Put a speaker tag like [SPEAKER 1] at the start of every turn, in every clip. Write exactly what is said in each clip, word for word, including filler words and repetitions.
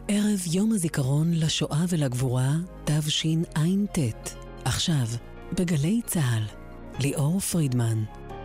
[SPEAKER 1] ערב יום הזיכרון לשואה ולגבורה תשע"ט. עכשיו, בגלי צהל, ליאור פרידמן.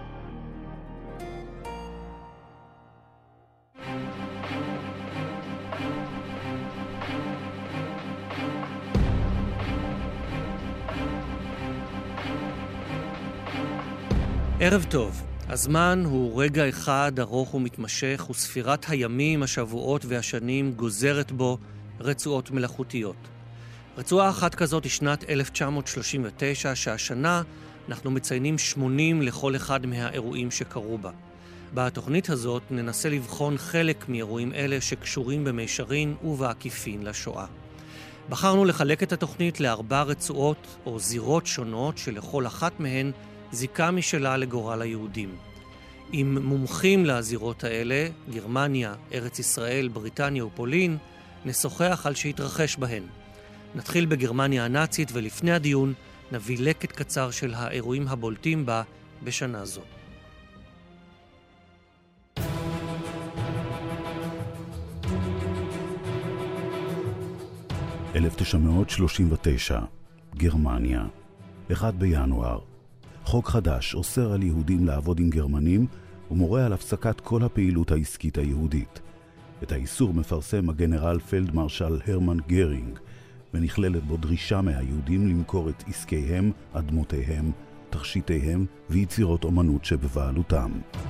[SPEAKER 2] ערב טוב. הזמן הוא רגע אחד ארוך ומתמשך, וספירת הימים, השבועות והשנים גוזרת בו רצועות מלאכותיות. רצועה אחת כזאת היא שנת אלף תשע מאות שלושים ותשע, שהשנה אנחנו מציינים שמונים לכל אחד מהאירועים שקרו בה. בתוכנית הזאת ננסה לבחון חלק מאירועים אלה שקשורים במישרין ובעקיפין לשואה. בחרנו לחלק את התוכנית לארבע רצועות או זירות שונות שלכל אחת מהן זיקה משלה לגורל היהודים. עם מומחים לזירות האלה, גרמניה, ארץ ישראל, בריטניה ופולין, נשוחח על שהתרחש בהן. נתחיל בגרמניה הנאצית, ולפני הדיון נביא לקט קצר של האירועים הבולטים בה בשנה זו.
[SPEAKER 3] אלף תשע מאות שלושים ותשע, גרמניה, אחד בינואר. חוק חדש אוסר על יהודים לעבוד עם גרמנים ומורה על הפסקת כל הפעילות העסקית היהודית. את האיסור מפרסם הגנרל פלדמרשל הרמן גרינג, ונכללת בו דרישה מהיהודים למכור את עסקיהם, אדמותיהם, תכשיטיהם ויצירות אומנות שבבעלותם.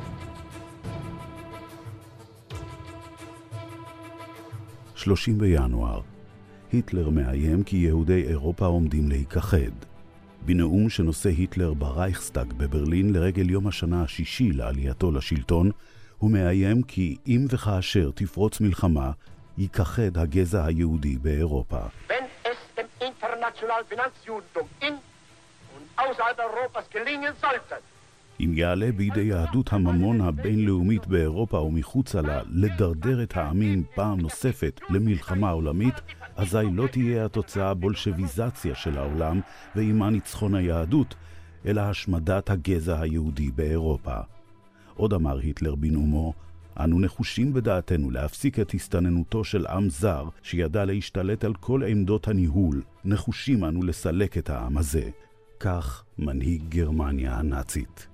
[SPEAKER 3] שלושים בינואר. היטלר מאיים כי יהודי אירופה עומדים להיכחד. בנאום שנושא היטלר ברייכסטאג בברלין לרגל יום השנה השישי לעלייתו לשלטון, הוא מאיים כי אם וכאשר תפרוץ מלחמה, ייכחד הגזע היהודי באירופה.
[SPEAKER 4] Wenn es dem internationalen Finanzjudentum in und außerhalb Europas gelingen sollte,
[SPEAKER 3] אם יעלה בידי יהדות הממון הבינלאומית באירופה ומחוצה לה לדרדר את העמים פעם נוספת למלחמה עולמית, אזי לא תהיה התוצאה בולשביזציה של העולם ועימה ניצחון היהדות, אלא השמדת הגזע היהודי באירופה. עוד אמר היטלר בנאומו, אנו נחושים בדעתנו להפסיק את הסתננותו של עם זר שידע להשתלט על כל עמדות הניהול, נחושים אנו לסלק את העם הזה. כך מנהיג גרמניה הנאצית.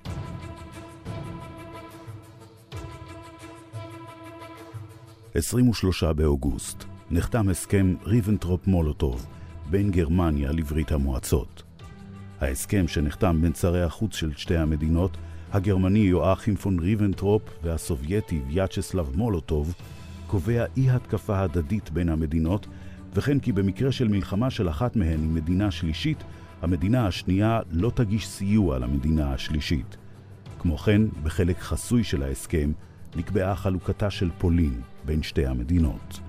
[SPEAKER 3] עשרים ושלושה באוגוסט נחתם הסכם ריבנטרופ-מולוטוב בין גרמניה לברית המועצות. ההסכם שנחתם בין שרי החוץ של שתי המדינות, הגרמני יואכים פון ריבנטרופ והסובייטי ויאצ'סלב מולוטוב, קובע אי התקפה הדדית בין המדינות, וכן כי במקרה של מלחמה של אחת מהן עם מדינה שלישית, המדינה השנייה לא תגיש סיוע למדינה השלישית. כמו כן, בחלק חסוי של ההסכם, נקבעה חלוקתה של פולין בין שתי המדינות.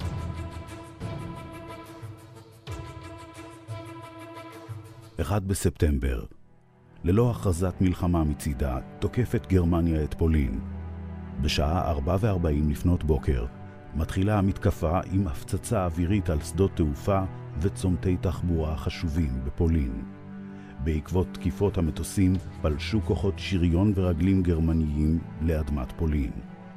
[SPEAKER 3] אחד בספטמבר. ללא הכרזת מלחמה מצידה, תוקפת גרמניה את פולין. בשעה ארבע וארבעים לפנות בוקר, מתחילה המתקפה עם הפצצה אווירית על שדות תעופה וצומתי תחבורה חשובים בפולין. בעקבות תקיפות המטוסים פלשו כוחות שריון ורגלים גרמניים לאדמת פולין.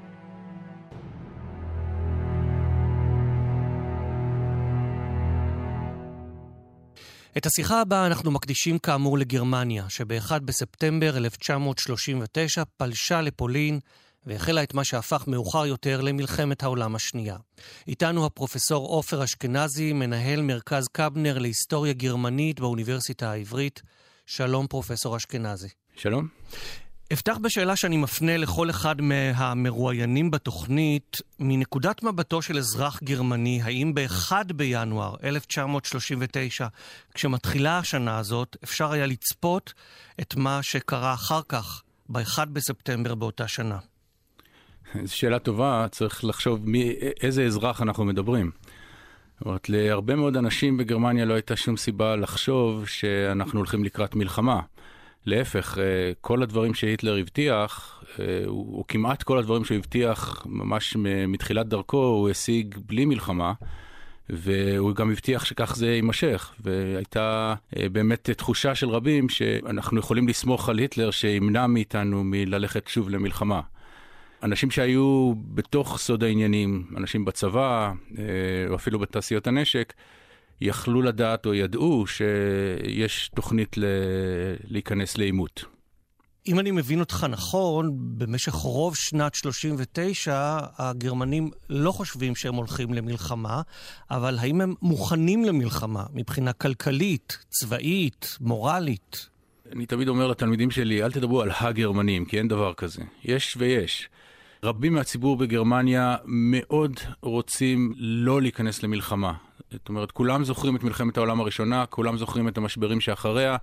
[SPEAKER 2] את השיחה הבאה אנחנו מקדישים כאמור לגרמניה, שב-אחד בספטמבר אלף תשע מאות שלושים ותשע פלשה לפולין והחלה את מה שהפך מאוחר יותר למלחמת העולם השנייה. איתנו הפרופסור עופר אשכנזי, מנהל מרכז קבנר להיסטוריה גרמנית באוניברסיטה העברית. שלום פרופסור אשכנזי.
[SPEAKER 5] שלום.
[SPEAKER 2] אפתח בשאלה שאני מפנה לכל אחד מהמרואיינים בתוכנית, מנקודת מבטו של אזרח גרמני, האם ב-אחד בינואר אלף תשע מאות שלושים ותשע, כשמתחילה השנה הזאת, אפשר היה לצפות את מה שקרה אחר כך, ב-אחד בספטמבר באותה שנה?
[SPEAKER 5] זו שאלה טובה, צריך לחשוב מי, איזה אזרח אנחנו מדברים. זאת אומרת, להרבה מאוד אנשים בגרמניה לא הייתה שום סיבה לחשוב שאנחנו הולכים לקראת מלחמה. להפך, כל הדברים שהיטלר הבטיח, או כמעט כל הדברים שהוא הבטיח ממש מתחילת דרכו, הוא השיג בלי מלחמה, והוא גם הבטיח שכך זה יימשך, והייתה באמת תחושה של רבים שאנחנו יכולים לסמוך על היטלר שימנע מאיתנו מללכת שוב למלחמה. אנשים שהיו בתוך סוד העניינים, אנשים בצבא, או אפילו בתעשיות הנשק, יכלו לדעת או ידעו שיש תוכנית ל... להיכנס לעימות.
[SPEAKER 2] אם אני מבין אותך נכון, במשך רוב שנת שלושים ותשע, הגרמנים לא חושבים שהם הולכים למלחמה, אבל האם הם מוכנים למלחמה מבחינה כלכלית, צבאית, מורלית?
[SPEAKER 5] אני תמיד אומר לתלמידים שלי, אל תדברו על הגרמנים, כי אין דבר כזה. יש ויש. רבים מהציבור בגרמניה מאוד רוצים לא להיכנס למלחמה. זאת אומרת, כולם זוכרים את מלחמת העולם הראשונה, כולם זוכרים את המשברים שאחריה,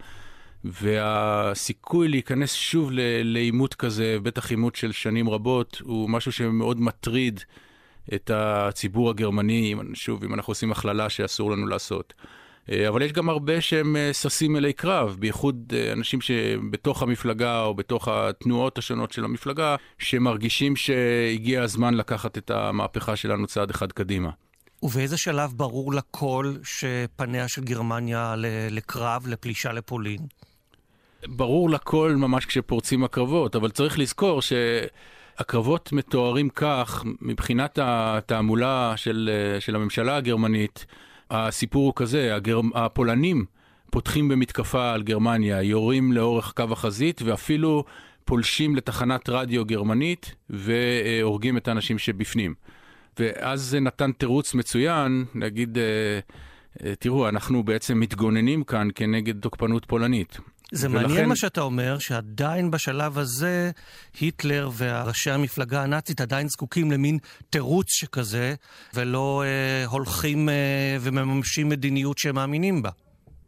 [SPEAKER 5] והסיכוי להיכנס שוב לעימות כזה, בטח עימות של שנים רבות, הוא משהו שמאוד מטריד את הציבור הגרמני, שוב, אם אנחנו עושים הכללה שאסור לנו לעשות. אבל יש גם הרבה שהם ססים אלי קרב, בייחוד אנשים שבתוך המפלגה או בתוך התנועות השונות של המפלגה, שמרגישים שהגיע הזמן לקחת את המהפכה שלנו צעד אחד קדימה.
[SPEAKER 2] ובאיזה שלב ברור לכל שפניה של גרמניה לקרב, לפלישה לפולין?
[SPEAKER 5] ברור לכל ממש כשפורצים הקרבות, אבל צריך לזכור שהקרבות מתוארים כך, מבחינת התעמולה של, של הממשלה הגרמנית, הסיפור הוא כזה, הגר... הפולנים פותחים במתקפה על גרמניה, יורים לאורך קו החזית, ואפילו פולשים לתחנת רדיו גרמנית, והורגים את האנשים שבפנים. ואז זה נתן תירוץ מצוין, להגיד, תראו, אנחנו בעצם מתגוננים כאן כנגד תוקפנות פולנית.
[SPEAKER 2] זה
[SPEAKER 5] ולכן...
[SPEAKER 2] מעניין מה שאתה אומר, שעדיין בשלב הזה, היטלר וראשי המפלגה הנאצית עדיין זקוקים למין תירוץ שכזה, ולא אה, הולכים אה, ומממשים מדיניות שהם מאמינים בה.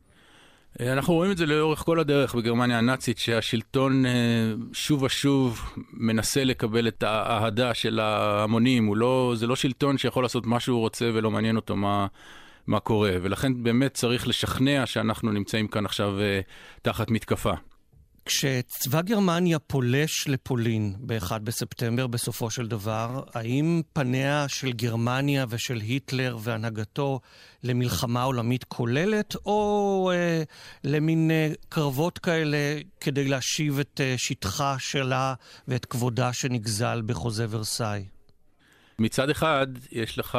[SPEAKER 5] אנחנו רואים את זה לאורך כל הדרך בגרמניה הנאצית, שהשלטון אה, שוב ושוב מנסה לקבל את האהדה של ההמונים. הוא לא, זה לא שלטון שיכול לעשות מה שהוא רוצה ולא מעניין אותו מה... מה קורה, ולכן באמת צריך לשכנע שאנחנו נמצאים כאן עכשיו uh, תחת מתקפה.
[SPEAKER 2] כשצבא גרמניה פולש לפולין ב-אחד בספטמבר בסופו של דבר, האם פניה של גרמניה ושל היטלר והנהגתו למלחמה עולמית כוללת, או uh, למין uh, קרבות כאלה כדי להשיב את uh, שטחה שלה ואת כבודה שנגזל בחוזה ורסאי?
[SPEAKER 5] מצד אחד יש לך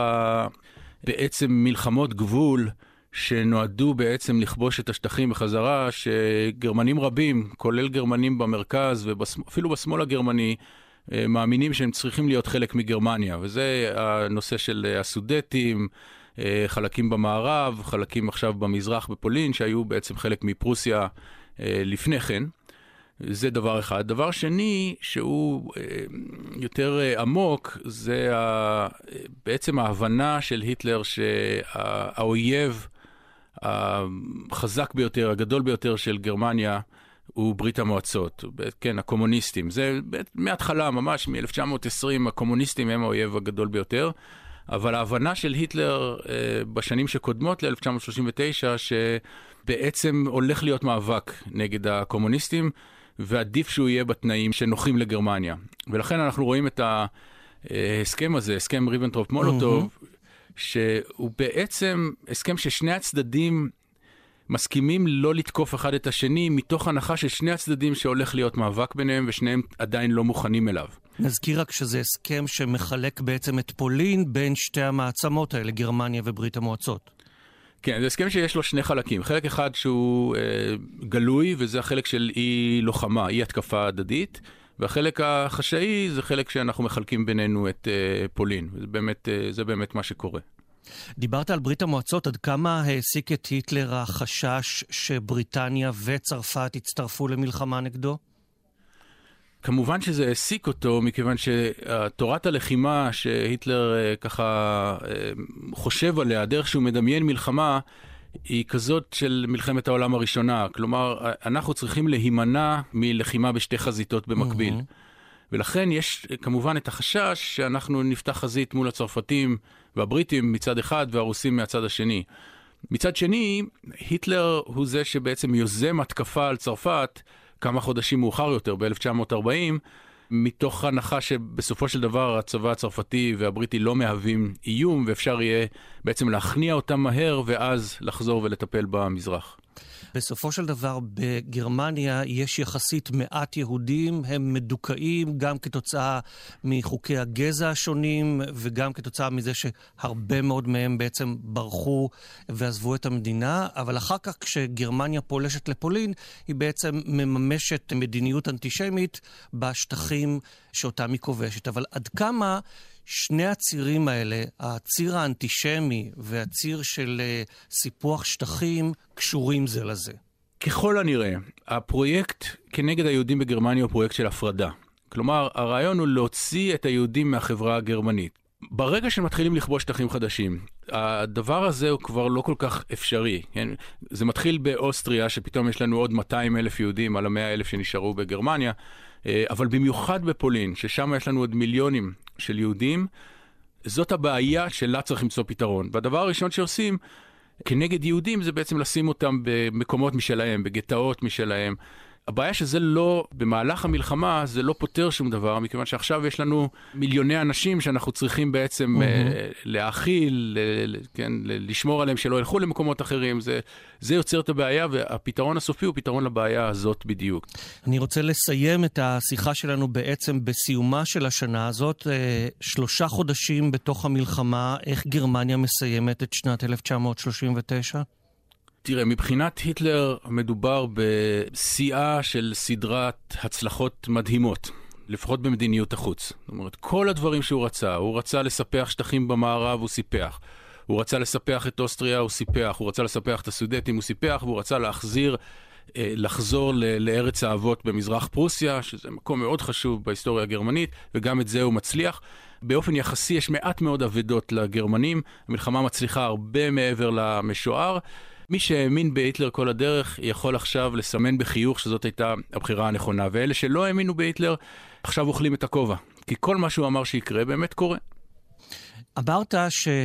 [SPEAKER 5] בעצם מלחמות גבול שנועדו בעצם לכבוש את השטחים בחזרה, שגרמנים רבים, כולל גרמנים במרכז ואפילו בשמאל הגרמני, מאמינים שהם צריכים להיות חלק מגרמניה. וזה הנושא של הסודטים, חלקים במערב, חלקים עכשיו במזרח בפולין, שהיו בעצם חלק מפרוסיה לפני כן. זה דבר אחד. דבר שני, שהוא יותר עמוק, זה בעצם ההבנה של היטלר שהאויב החזק ביותר, הגדול ביותר של גרמניה, הוא ברית המועצות, כן, הקומוניסטים. זה מההתחלה, ממש מ-אלף תשע מאות ועשרים, הקומוניסטים הם האויב הגדול ביותר, אבל ההבנה של היטלר בשנים שקודמות ל-אלף תשע מאות שלושים ותשע, שבעצם הולך להיות מאבק נגד הקומוניסטים, ועדיף שהוא יהיה בתנאים שנוחים לגרמניה. ולכן אנחנו רואים את ההסכם הזה, הסכם ריבנטרופ-מולוטוב, mm-hmm. שהוא בעצם הסכם ששני הצדדים מסכימים לא לתקוף אחד את השני, מתוך הנחה ששני הצדדים שהולך להיות מאבק ביניהם, ושניהם עדיין לא מוכנים אליו.
[SPEAKER 2] נזכיר רק שזה הסכם שמחלק בעצם את פולין בין שתי המעצמות האלה, גרמניה וברית המועצות.
[SPEAKER 5] כן, זה הסכם שיש לו שני חלקים. חלק אחד שהוא אה, גלוי, וזה החלק של אי לוחמה, אי התקפה הדדית, והחלק החשאי זה חלק שאנחנו מחלקים בינינו את אה, פולין. זה באמת, אה, זה באמת מה שקורה.
[SPEAKER 2] דיברת על ברית המועצות, עד כמה העסיק את היטלר החשש שבריטניה וצרפת הצטרפו למלחמה נגדו?
[SPEAKER 5] כמובן שזה העסיק אותו, מכיוון שתורת הלחימה שהיטלר ככה חושב עליה, דרך שהוא מדמיין מלחמה, היא כזאת של מלחמת העולם הראשונה. כלומר, אנחנו צריכים להימנע מלחימה בשתי חזיתות במקביל. Mm-hmm. ולכן יש כמובן את החשש שאנחנו נפתח חזית מול הצרפתים והבריטים מצד אחד והרוסים מהצד השני. מצד שני, היטלר הוא זה שבעצם יוזם התקפה על צרפת, כמה חודשים מאוחר יותר, ב-אלף תשע מאות ארבעים, מתוך הנחה שבסופו של דבר הצבא הצרפתי והבריטי לא מהווים איום, ואפשר יהיה בעצם להכניע אותם מהר, ואז לחזור ולטפל במזרח.
[SPEAKER 2] בסופו של דבר בגרמניה יש יחסית מעט יהודים, הם מדוכאים גם כתוצאה מחוקי הגזע השונים וגם כתוצאה מזה שהרבה מאוד מהם בעצם ברחו ועזבו את המדינה, אבל אחר כך כשגרמניה פולשת לפולין היא בעצם מממשת מדיניות אנטישמית בשטחים שאותם היא כובשת. אבל עד כמה שני הצירים האלה, הציר האנטישמי והציר של uh, סיפוח שטחים, קשורים זה לזה?
[SPEAKER 5] ככל הנראה, הפרויקט כנגד היהודים בגרמניה הוא פרויקט של הפרדה. כלומר, הרעיון הוא להוציא את היהודים מהחברה הגרמנית. ברגע שמתחילים לכבוש שטחים חדשים, הדבר הזה הוא כבר לא כל כך אפשרי. כן? זה מתחיל באוסטריה, שפתאום יש לנו עוד מאתיים אלף יהודים על ה-מאה אלף שנשארו בגרמניה, אבל במיוחד בפולין, ששם יש לנו עוד מיליונים של יהודים, זאת הבעיה שלה צריך למצוא פתרון. והדבר הראשון שעושים כנגד יהודים זה בעצם לשים אותם במקומות משלהם, בגטאות משלהם. הבעיה שזה לא, במהלך המלחמה, זה לא פותר שום דבר, מכיוון שעכשיו יש לנו מיליוני אנשים שאנחנו צריכים בעצם mm-hmm. להאכיל, כן, לשמור עליהם שלא ילכו למקומות אחרים. זה, זה יוצר את הבעיה, והפתרון הסופי הוא פתרון לבעיה הזאת בדיוק.
[SPEAKER 2] אני רוצה לסיים את השיחה שלנו בעצם בסיומה של השנה הזאת, שלושה חודשים בתוך המלחמה, איך גרמניה מסיימת את שנת אלף תשע מאות שלושים ותשע?
[SPEAKER 5] תראה, מבחינת היטלר מדובר בשיאה של סדרת הצלחות מדהימות, לפחות במדיניות החוץ. זאת אומרת, כל הדברים שהוא רצה, הוא רצה לספח שטחים במערב, הוא סיפח. הוא רצה לספח את אוסטריה, הוא סיפח. הוא רצה לספח את הסודטים, הוא סיפח. והוא רצה להחזיר, לחזור לארץ האבות במזרח פרוסיה, שזה מקום מאוד חשוב בהיסטוריה הגרמנית, וגם את זה הוא מצליח. באופן יחסי יש מעט מאוד עבדות לגרמנים. המלחמה מצליחה הרבה מעבר למשוער. מי שהאמין בהיטלר כל הדרך יכול עכשיו לסמן בחיוך שזאת הייתה הבחירה הנכונה, ואלה שלא האמינו בהיטלר עכשיו אוכלים את הכובע, כי כל מה שהוא אמר שיקרה באמת קורה.
[SPEAKER 2] אמרת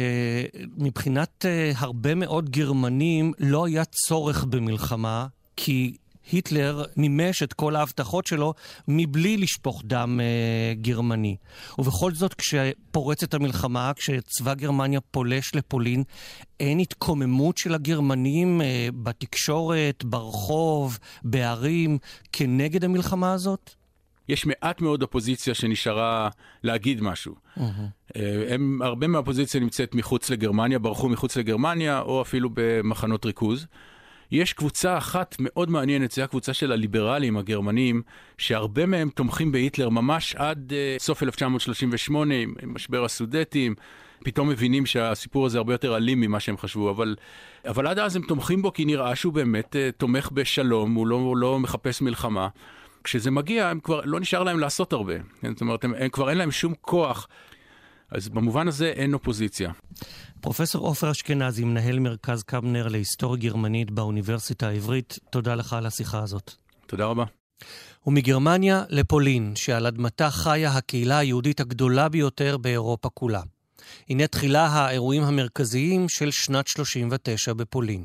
[SPEAKER 2] שמבחינת הרבה מאוד גרמנים לא היה צורך במלחמה, כי היטלר מימש את כל ההבטחות שלו מבלי לשפוך דם אה, גרמני. ובכל זאת, כשפורצת המלחמה, כשצבא גרמניה פולש לפולין, אין התקוממות של הגרמנים אה, בתקשורת, ברחוב, בערים, כנגד המלחמה הזאת?
[SPEAKER 5] יש מעט מאוד אופוזיציה שנשארה להגיד משהו. Mm-hmm. הם, הרבה מהאופוזיציה נמצאת מחוץ לגרמניה, ברחו מחוץ לגרמניה, או אפילו במחנות ריכוז. יש קבוצה אחת מאוד מעניינת, זה הקבוצה של הליברלים הגרמנים, שהרבה מהם תומכים בהיטלר ממש עד uh, סוף אלף תשע מאות שלושים ושמונה, עם משבר הסודטים, פתאום מבינים שהסיפור הזה הרבה יותר אלים ממה שהם חשבו, אבל, אבל עד אז הם תומכים בו כי נראה שהוא באמת uh, תומך בשלום, הוא לא, הוא לא מחפש מלחמה. כשזה מגיע, הם כבר לא נשאר להם לעשות הרבה. זאת אומרת, הם, הם כבר אין להם שום כוח. אז במובן הזה אין אופוזיציה.
[SPEAKER 2] פרופסור עופר אשכנזי, מנהל מרכז קבנר להיסטוריה גרמנית באוניברסיטה העברית, תודה לך על השיחה הזאת.
[SPEAKER 5] תודה רבה.
[SPEAKER 2] ומגרמניה לפולין, שעל אדמתה חיה הקהילה היהודית הגדולה ביותר באירופה כולה. הנה תחילה האירועים המרכזיים של שנת שלושים ותשע בפולין.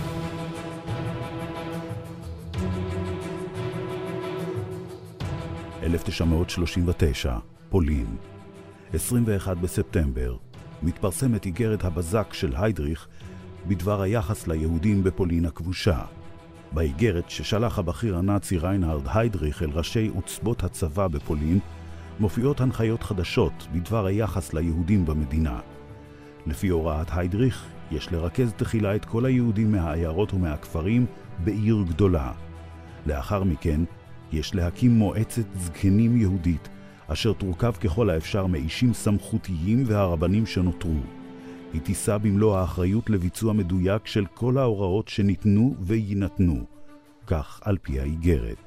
[SPEAKER 3] אלף תשע מאות שלושים ותשע, פולין. עשרים ואחד בספטמבר, מתפרסמת איגרת הבזק של היידריך בדבר היחס ליהודים בפולין הכבושה. באיגרת ששלח הבכיר הנאצי ריינהרד היידריך אל ראשי עוצבות הצבא בפולין, מופיעות הנחיות חדשות בדבר היחס ליהודים במדינה. לפי הוראת היידריך, יש לרכז תחילה את כל היהודים מהעיירות ומהכפרים בעיר גדולה. לאחר מכן, יש להקים מועצת זקנים יהודית, אשר תורכב ככל האפשר מאישים סמכותיים והרבנים שנותרו. היא תישא במלוא האחריות לביצוע מדויק של כל ההוראות שניתנו ויינתנו, כך על פי האיגרת.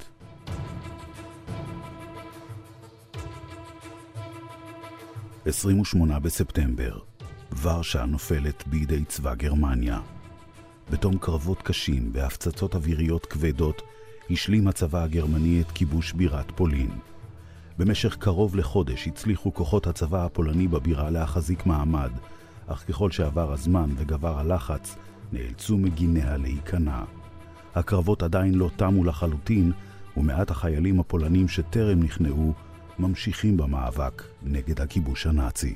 [SPEAKER 3] עשרים ושמונה בספטמבר, ורשה נופלת בידי צבא גרמניה. בתום קרבות קשים והפצצות אוויריות כבדות, השלים הצבא הגרמני את כיבוש בירת פולין. במשך קרוב לחודש הצליחו כוחות הצבא הפולני בבירה להחזיק מעמד, אך ככל שעבר הזמן וגבר הלחץ, נאלצו מגיניה להיכנע. הקרבות עדיין לא תמו לחלוטין, ומעט החיילים הפולנים שטרם נכנעו, ממשיכים במאבק נגד הכיבוש הנאצי.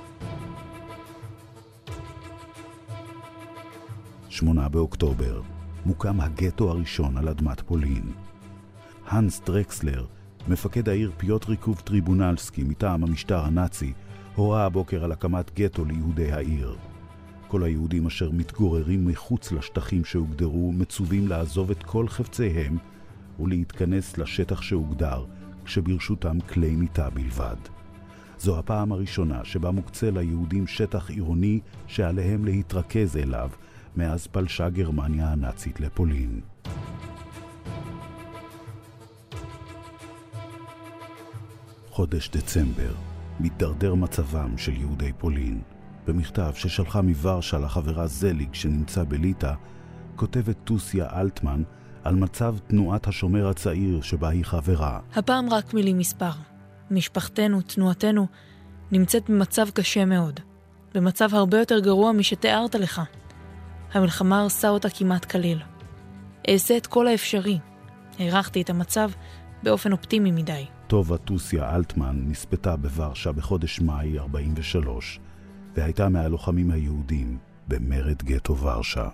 [SPEAKER 3] שמונה באוקטובר, מוקם הגטו הראשון על אדמת פולין. הנס דרקסלר, מפקד העיר פיוטריקוב טריבונלסקי מטעם המשטר הנאצי, הורה הבוקר על הקמת גטו ליהודי העיר. כל היהודים אשר מתגוררים מחוץ לשטחים שהוגדרו מצווים לעזוב את כל חפציהם ולהתכנס לשטח שהוגדר, כשברשותם כלי מיטה בלבד. זו הפעם הראשונה שבה מוקצה ליהודים שטח עירוני שעליהם להתרכז אליו מאז פלשה גרמניה הנאצית לפולין. חודש דצמבר, מתדרדר מצבם של יהודי פולין. במכתב ששלחה מוורשה לחברה זליג שנמצא בליטא, כותבת טוסיה אלטמן על מצב תנועת השומר הצעיר שבה היא חברה.
[SPEAKER 6] הפעם רק מילים מספר. משפחתנו, תנועתנו, נמצאת במצב קשה מאוד. במצב הרבה יותר גרוע משתיארת לך. המלחמה הרסה אותה כמעט כליל. אעשה את כל האפשרי. הערכתי את המצב באופן אופטימי מדי.
[SPEAKER 3] טובה טוסיה אלטמן נספתה בוורשה בחודש מאי ארבעים ושלוש, והייתה מהלוחמים היהודים במרד גטו ורשה.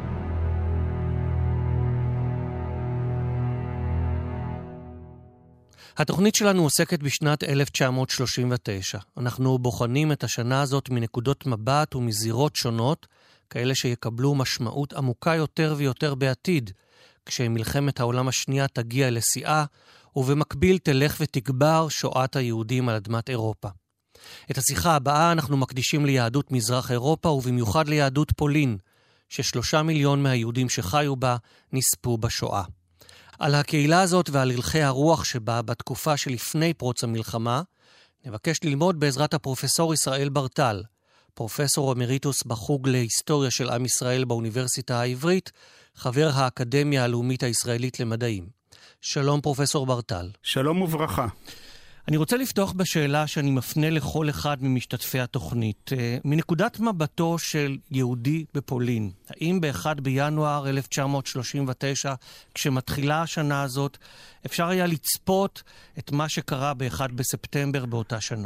[SPEAKER 2] התוכנית שלנו עוסקת בשנת אלף תשע מאות שלושים ותשע. אנחנו בוחנים את השנה הזאת מנקודות מבט ומזירות שונות, כאלה שיקבלו משמעות עמוקה יותר ויותר בעתיד, כשמלחמת העולם השנייה תגיע לשיאה, ובמקביל תלך ותגבר שואת היהודים על אדמת אירופה. את השיחה הבאה אנחנו מקדישים ליהדות מזרח אירופה, ובמיוחד ליהדות פולין, ששלושה מיליון מהיהודים שחיו בה נספו בשואה. על הקהילה הזאת ועל הלכי הרוח שבה בתקופה שלפני פרוץ המלחמה, נבקש ללמוד בעזרת הפרופסור ישראל ברטל, פרופסור אמריטוס בחוג להיסטוריה של עם ישראל באוניברסיטה העברית, חבר האקדמיה הלאומית הישראלית למדעים. שלום פרופסור ברטל.
[SPEAKER 7] שלום וברכה.
[SPEAKER 2] אני רוצה לפתוח בשאלה שאני מפנה לכל אחד ממשתתפי התוכנית. מנקודת מבטו של יהודי בפולין, האם ב-אחד בינואר אלף תשע מאות שלושים ותשע, כשמתחילה השנה הזאת, אפשר היה לצפות את מה שקרה ב-אחד בספטמבר באותה שנה?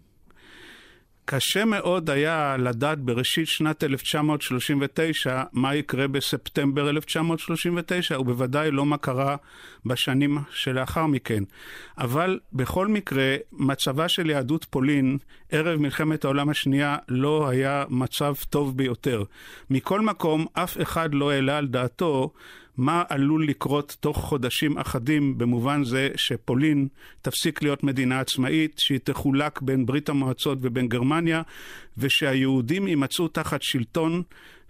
[SPEAKER 7] קשה מאוד היה לדעת בראשית שנת אלף תשע מאות שלושים ותשע מה יקרה בספטמבר אלף תשע מאות שלושים ותשע, ובוודאי לא מה קרה בשנים שלאחר מכן. אבל בכל מקרה, מצבה של יהדות פולין ערב מלחמת העולם השנייה לא היה מצב טוב ביותר. מכל מקום, אף אחד לא העלה על דעתו מה עלול לקרות תוך חודשים אחדים, במובן זה שפולין תפסיק להיות מדינה עצמאית, שהיא תחולק בין ברית המועצות ובין גרמניה, ושהיהודים יימצאו תחת שלטון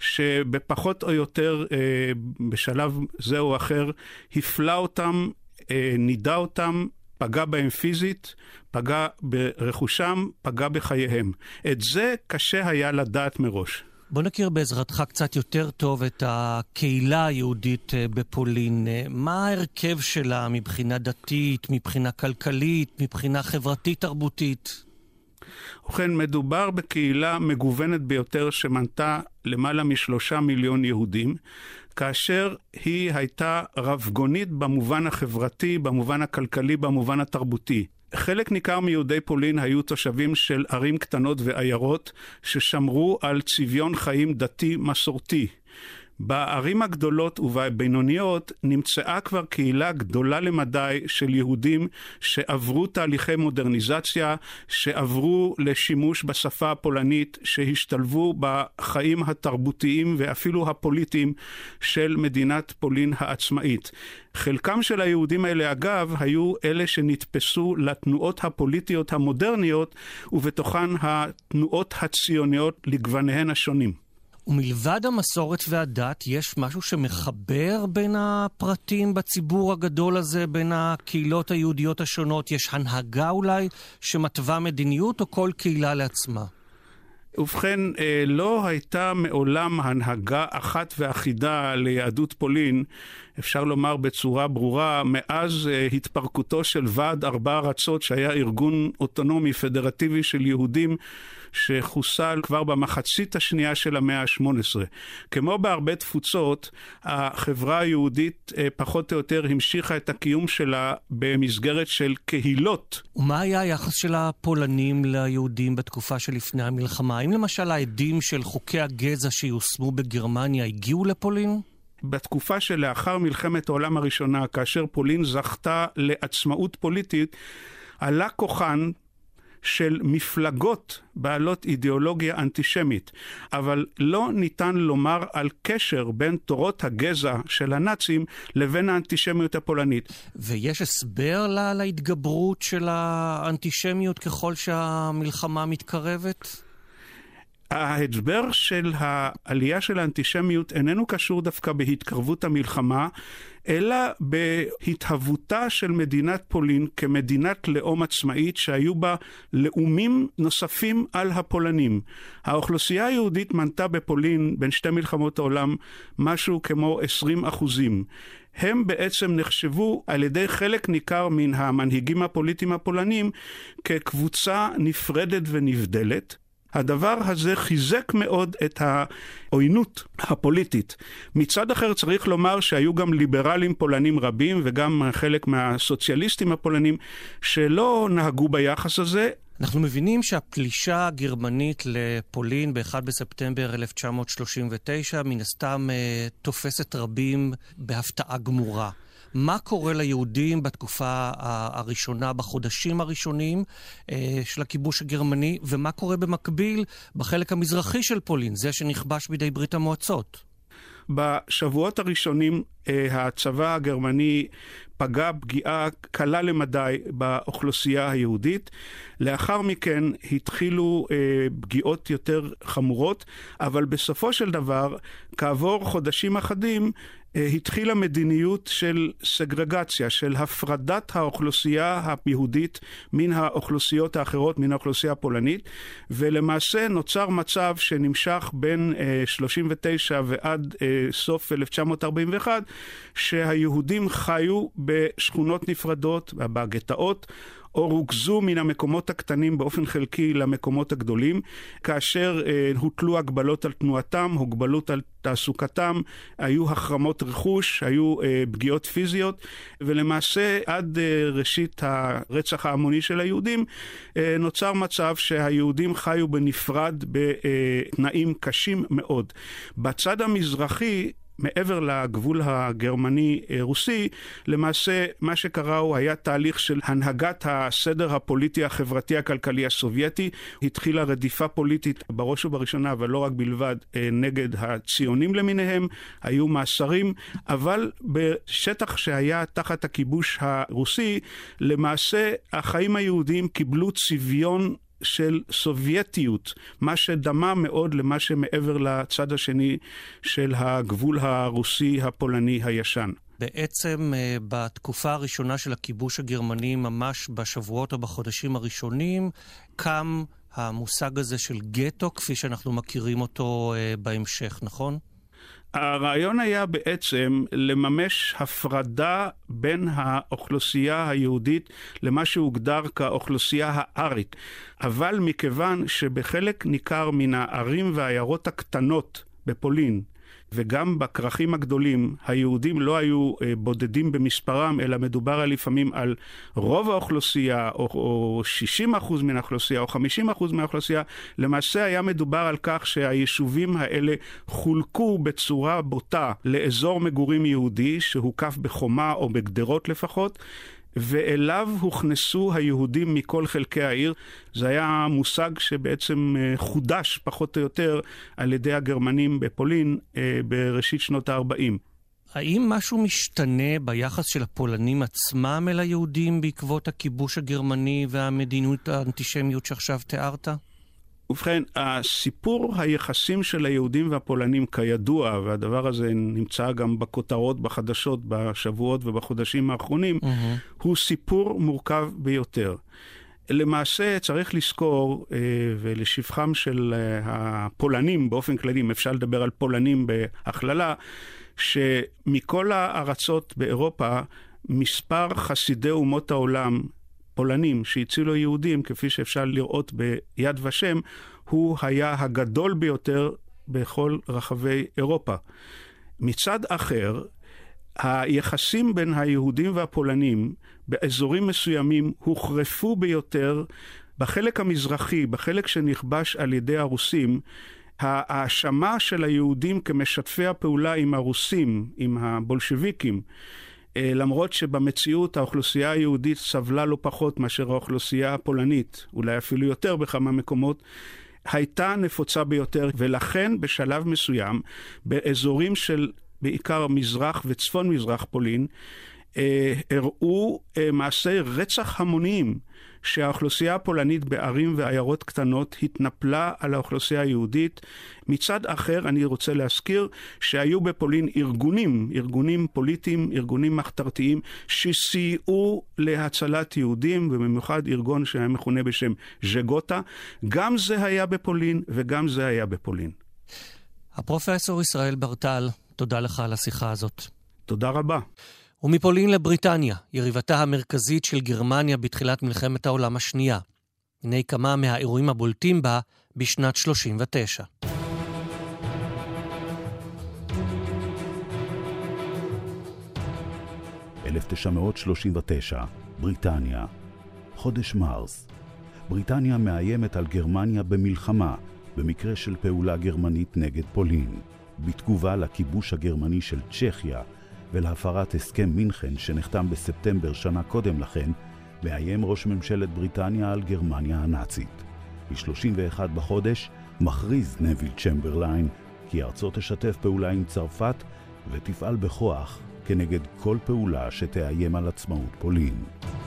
[SPEAKER 7] שבפחות או יותר אה, בשלב זה או אחר הפלה אותם, אה, נידה אותם, פגע בהם פיזית, פגע ברכושם, פגע בחייהם. את זה קשה היה לדעת מראש.
[SPEAKER 2] בוא נכיר בעזרתך קצת יותר טוב את הקהילה היהודית בפולין. מה ההרכב שלה מבחינה דתית, מבחינה כלכלית, מבחינה חברתית-תרבותית?
[SPEAKER 7] ובכן, מדובר בקהילה מגוונת ביותר שמנתה למעלה משלושה מיליון יהודים, כאשר היא הייתה רבגונית במובן החברתי, במובן הכלכלי, במובן התרבותי. חלק ניכר מיהודי פולין היו תושבים של ערים קטנות ועיירות ששמרו על צביון חיים דתי מסורתי. בערים הגדולות ובבינוניות נמצאה כבר קהילה גדולה למדי של יהודים שעברו תהליכי מודרניזציה, שעברו לשימוש בשפה הפולנית, שהשתלבו בחיים התרבותיים ואפילו הפוליטיים של מדינת פולין העצמאית. חלקם של היהודים האלה, אגב, היו אלה שנתפסו לתנועות הפוליטיות המודרניות, ובתוכן התנועות הציוניות לגווניהן השונים.
[SPEAKER 2] ומלבד המסורת והדת, יש משהו שמחבר בין הפרטים בציבור הגדול הזה, בין הקהילות היהודיות השונות? יש הנהגה אולי שמתווה מדיניות, או כל קהילה לעצמה?
[SPEAKER 7] ובכן, לא הייתה מעולם הנהגה אחת ואחידה ליהדות פולין, אפשר לומר בצורה ברורה, מאז התפרקותו של ועד ארבע ארצות, שהיה ארגון אוטונומי פדרטיבי של יהודים, שחוסל כבר במחצית השנייה של המאה ה-שמונה עשרה. כמו בהרבה תפוצות, החברה היהודית פחות או יותר המשיכה את הקיום שלה במסגרת של קהילות.
[SPEAKER 2] ומה היה היחס של הפולנים ליהודים בתקופה שלפני המלחמה? האם למשל העדים של חוקי הגזע שיושמו בגרמניה הגיעו לפולין?
[SPEAKER 7] בתקופה שלאחר מלחמת העולם הראשונה, כאשר פולין זכתה לעצמאות פוליטית, עלה כוחן של מפלגות בעלות אידיאולוגיה אנטישמית, אבל לא ניתן לומר על קשר בין תורות הגזע של הנאצים לבין האנטישמיות הפולנית.
[SPEAKER 2] ויש הסבר לה, להתגברות של האנטישמיות ככל שהמלחמה מתקרבת?
[SPEAKER 7] ההסבר של העלייה של האנטישמיות איננו קשור דווקא בהתקרבות המלחמה, אלא בהתהוותה של מדינת פולין כמדינת לאום עצמאית שהיו בה לאומים נוספים על הפולנים. האוכלוסייה היהודית מנתה בפולין בין שתי מלחמות העולם משהו כמו עשרים אחוזים. הם בעצם נחשבו על ידי חלק ניכר מן המנהיגים הפוליטיים הפולנים כקבוצה נפרדת ונבדלת. הדבר הזה חיזק מאוד את העוינות הפוליטית. מצד אחר צריך לומר שהיו גם ליברלים פולנים רבים וגם חלק מהסוציאליסטים הפולנים שלא נהגו ביחס הזה.
[SPEAKER 2] אנחנו מבינים שהפלישה הגרמנית לפולין ב-אחד בספטמבר אלף תשע מאות שלושים ותשע מן הסתם תופסת רבים בהפתעה גמורה. מה קורה ליהודים בתקופה הראשונה, בחודשים הראשונים של הכיבוש הגרמני, ומה קורה במקביל בחלק המזרחי של פולין, זה שנכבש בידי ברית המועצות?
[SPEAKER 7] בשבועות הראשונים הצבא הגרמני פגע פגיעה קלה למדי באוכלוסייה היהודית. לאחר מכן התחילו פגיעות יותר חמורות, אבל בסופו של דבר, כעבור חודשים אחדים, התחילה מדיניות של סגרגציה, של הפרדת האוכלוסייה היהודית מן האוכלוסיות האחרות, מן האוכלוסייה הפולנית, ולמעשה נוצר מצב שנמשך בין שלושים ותשע ועד סוף אלף תשע מאות ארבעים ואחת, שהיהודים חיו בשכונות נפרדות, בגטאות, או רוכזו מן המקומות הקטנים באופן חלקי למקומות הגדולים, כאשר אה, הוטלו הגבלות על תנועתם, הגבלות על תעסוקתם, היו החרמות רכוש, היו אה, פגיעות פיזיות, ולמעשה עד אה, ראשית הרצח ההמוני של היהודים, אה, נוצר מצב שהיהודים חיו בנפרד בתנאים קשים מאוד. בצד המזרחי, מעבר לגבול הגרמני-רוסי, למעשה מה שקרה הוא היה תהליך של הנהגת הסדר הפוליטי החברתי הכלכלי הסובייטי. התחילה רדיפה פוליטית בראש ובראשונה, אבל לא רק בלבד, נגד הציונים למיניהם, היו מאסרים, אבל בשטח שהיה תחת הכיבוש הרוסי, למעשה החיים היהודיים קיבלו צביון של סובייטיות, מה שדמה מאוד למה שמעבר לצד השני של הגבול הרוסי הפולני הישן.
[SPEAKER 2] בעצם בתקופה הראשונה של הכיבוש הגרמני, ממש בשבועות או בחודשים הראשונים, קם המושג הזה של גטו, כפי שאנחנו מכירים אותו בהמשך, נכון?
[SPEAKER 7] הרעיון היה בעצם לממש הפרדה בין האוכלוסייה היהודית למה שהוגדר כאוכלוסייה הארית. אבל מכיוון שבחלק ניכר מן הערים והעיירות הקטנות בפולין, וגם בכרכים הגדולים, היהודים לא היו בודדים במספרם, אלא מדובר על לפעמים על רוב האוכלוסייה, או, או שישים אחוז מן האוכלוסייה, או חמישים אחוז מהאוכלוסייה. למעשה היה מדובר על כך שהיישובים האלה חולקו בצורה בוטה לאזור מגורים יהודי, שהוקף בחומה או בגדרות לפחות, ואליו הוכנסו היהודים מכל חלקי העיר. זה היה מושג שבעצם חודש פחות או יותר על ידי הגרמנים בפולין בראשית שנות ה-ארבעים.
[SPEAKER 2] האם משהו משתנה ביחס של הפולנים עצמם אל היהודים בעקבות הכיבוש הגרמני והמדיניות האנטישמיות שעכשיו תיארת?
[SPEAKER 7] ובכן, הסיפור היחסים של היהודים והפולנים כידוע, והדבר הזה נמצא גם בכותרות בחדשות בשבועות ובחודשים האחרונים, mm-hmm. הוא סיפור מורכב ביותר. למעשה צריך לזכור, ולשבחם של הפולנים באופן כללי, אם אפשר לדבר על פולנים בהכללה, שמכל הארצות באירופה, מספר חסידי אומות העולם, פולנים שהצילו יהודים, כפי שאפשר לראות ביד ושם, הוא היה הגדול ביותר בכל רחבי אירופה. מצד אחר, היחסים בין היהודים והפולנים באזורים מסוימים הוחרפו ביותר. בחלק המזרחי, בחלק שנכבש על ידי הרוסים, ההאשמה של היהודים כמשתפי הפעולה עם הרוסים, עם הבולשביקים, למרות שבמציאות האוכלוסייה היהודית סבלה לא פחות מאשר האוכלוסייה הפולנית, אולי אפילו יותר בכמה מקומות, הייתה נפוצה ביותר, ולכן בשלב מסוים, באזורים של בעיקר מזרח וצפון מזרח פולין, אה, הראו אה, מעשי רצח המוניים, שהאוכלוסייה הפולנית בערים ועיירות קטנות התנפלה על האוכלוסייה היהודית. מצד אחר, אני רוצה להזכיר שהיו בפולין ארגונים, ארגונים פוליטיים, ארגונים מחתרתיים, שסייעו להצלת יהודים, ובמיוחד ארגון שהיה מכונה בשם ז'גוטה. גם זה היה בפולין וגם זה היה בפולין.
[SPEAKER 2] הפרופסור ישראל ברטל, תודה לך על השיחה הזאת.
[SPEAKER 7] תודה רבה.
[SPEAKER 2] ומפולין לבריטניה, יריבתה המרכזית של גרמניה בתחילת מלחמת העולם השנייה. הנה כמה מהאירועים הבולטים בה בשנת שלושים ותשע.
[SPEAKER 3] אלף תשע מאות שלושים ותשע, בריטניה. חודש מרס. בריטניה מאיימת על גרמניה במלחמה, במקרה של פעולה גרמנית נגד פולין. בתגובה לכיבוש הגרמני של צ'כיה, ולהפרת הסכם מינכן שנחתם בספטמבר שנה קודם לכן, מאיים ראש ממשלת בריטניה על גרמניה הנאצית. ב-שלושים ואחד בחודש מכריז נביל צ'מברליין כי ארצו תשתף פעולה עם צרפת ותפעל בכוח כנגד כל פעולה שתאיים על עצמאות פולין.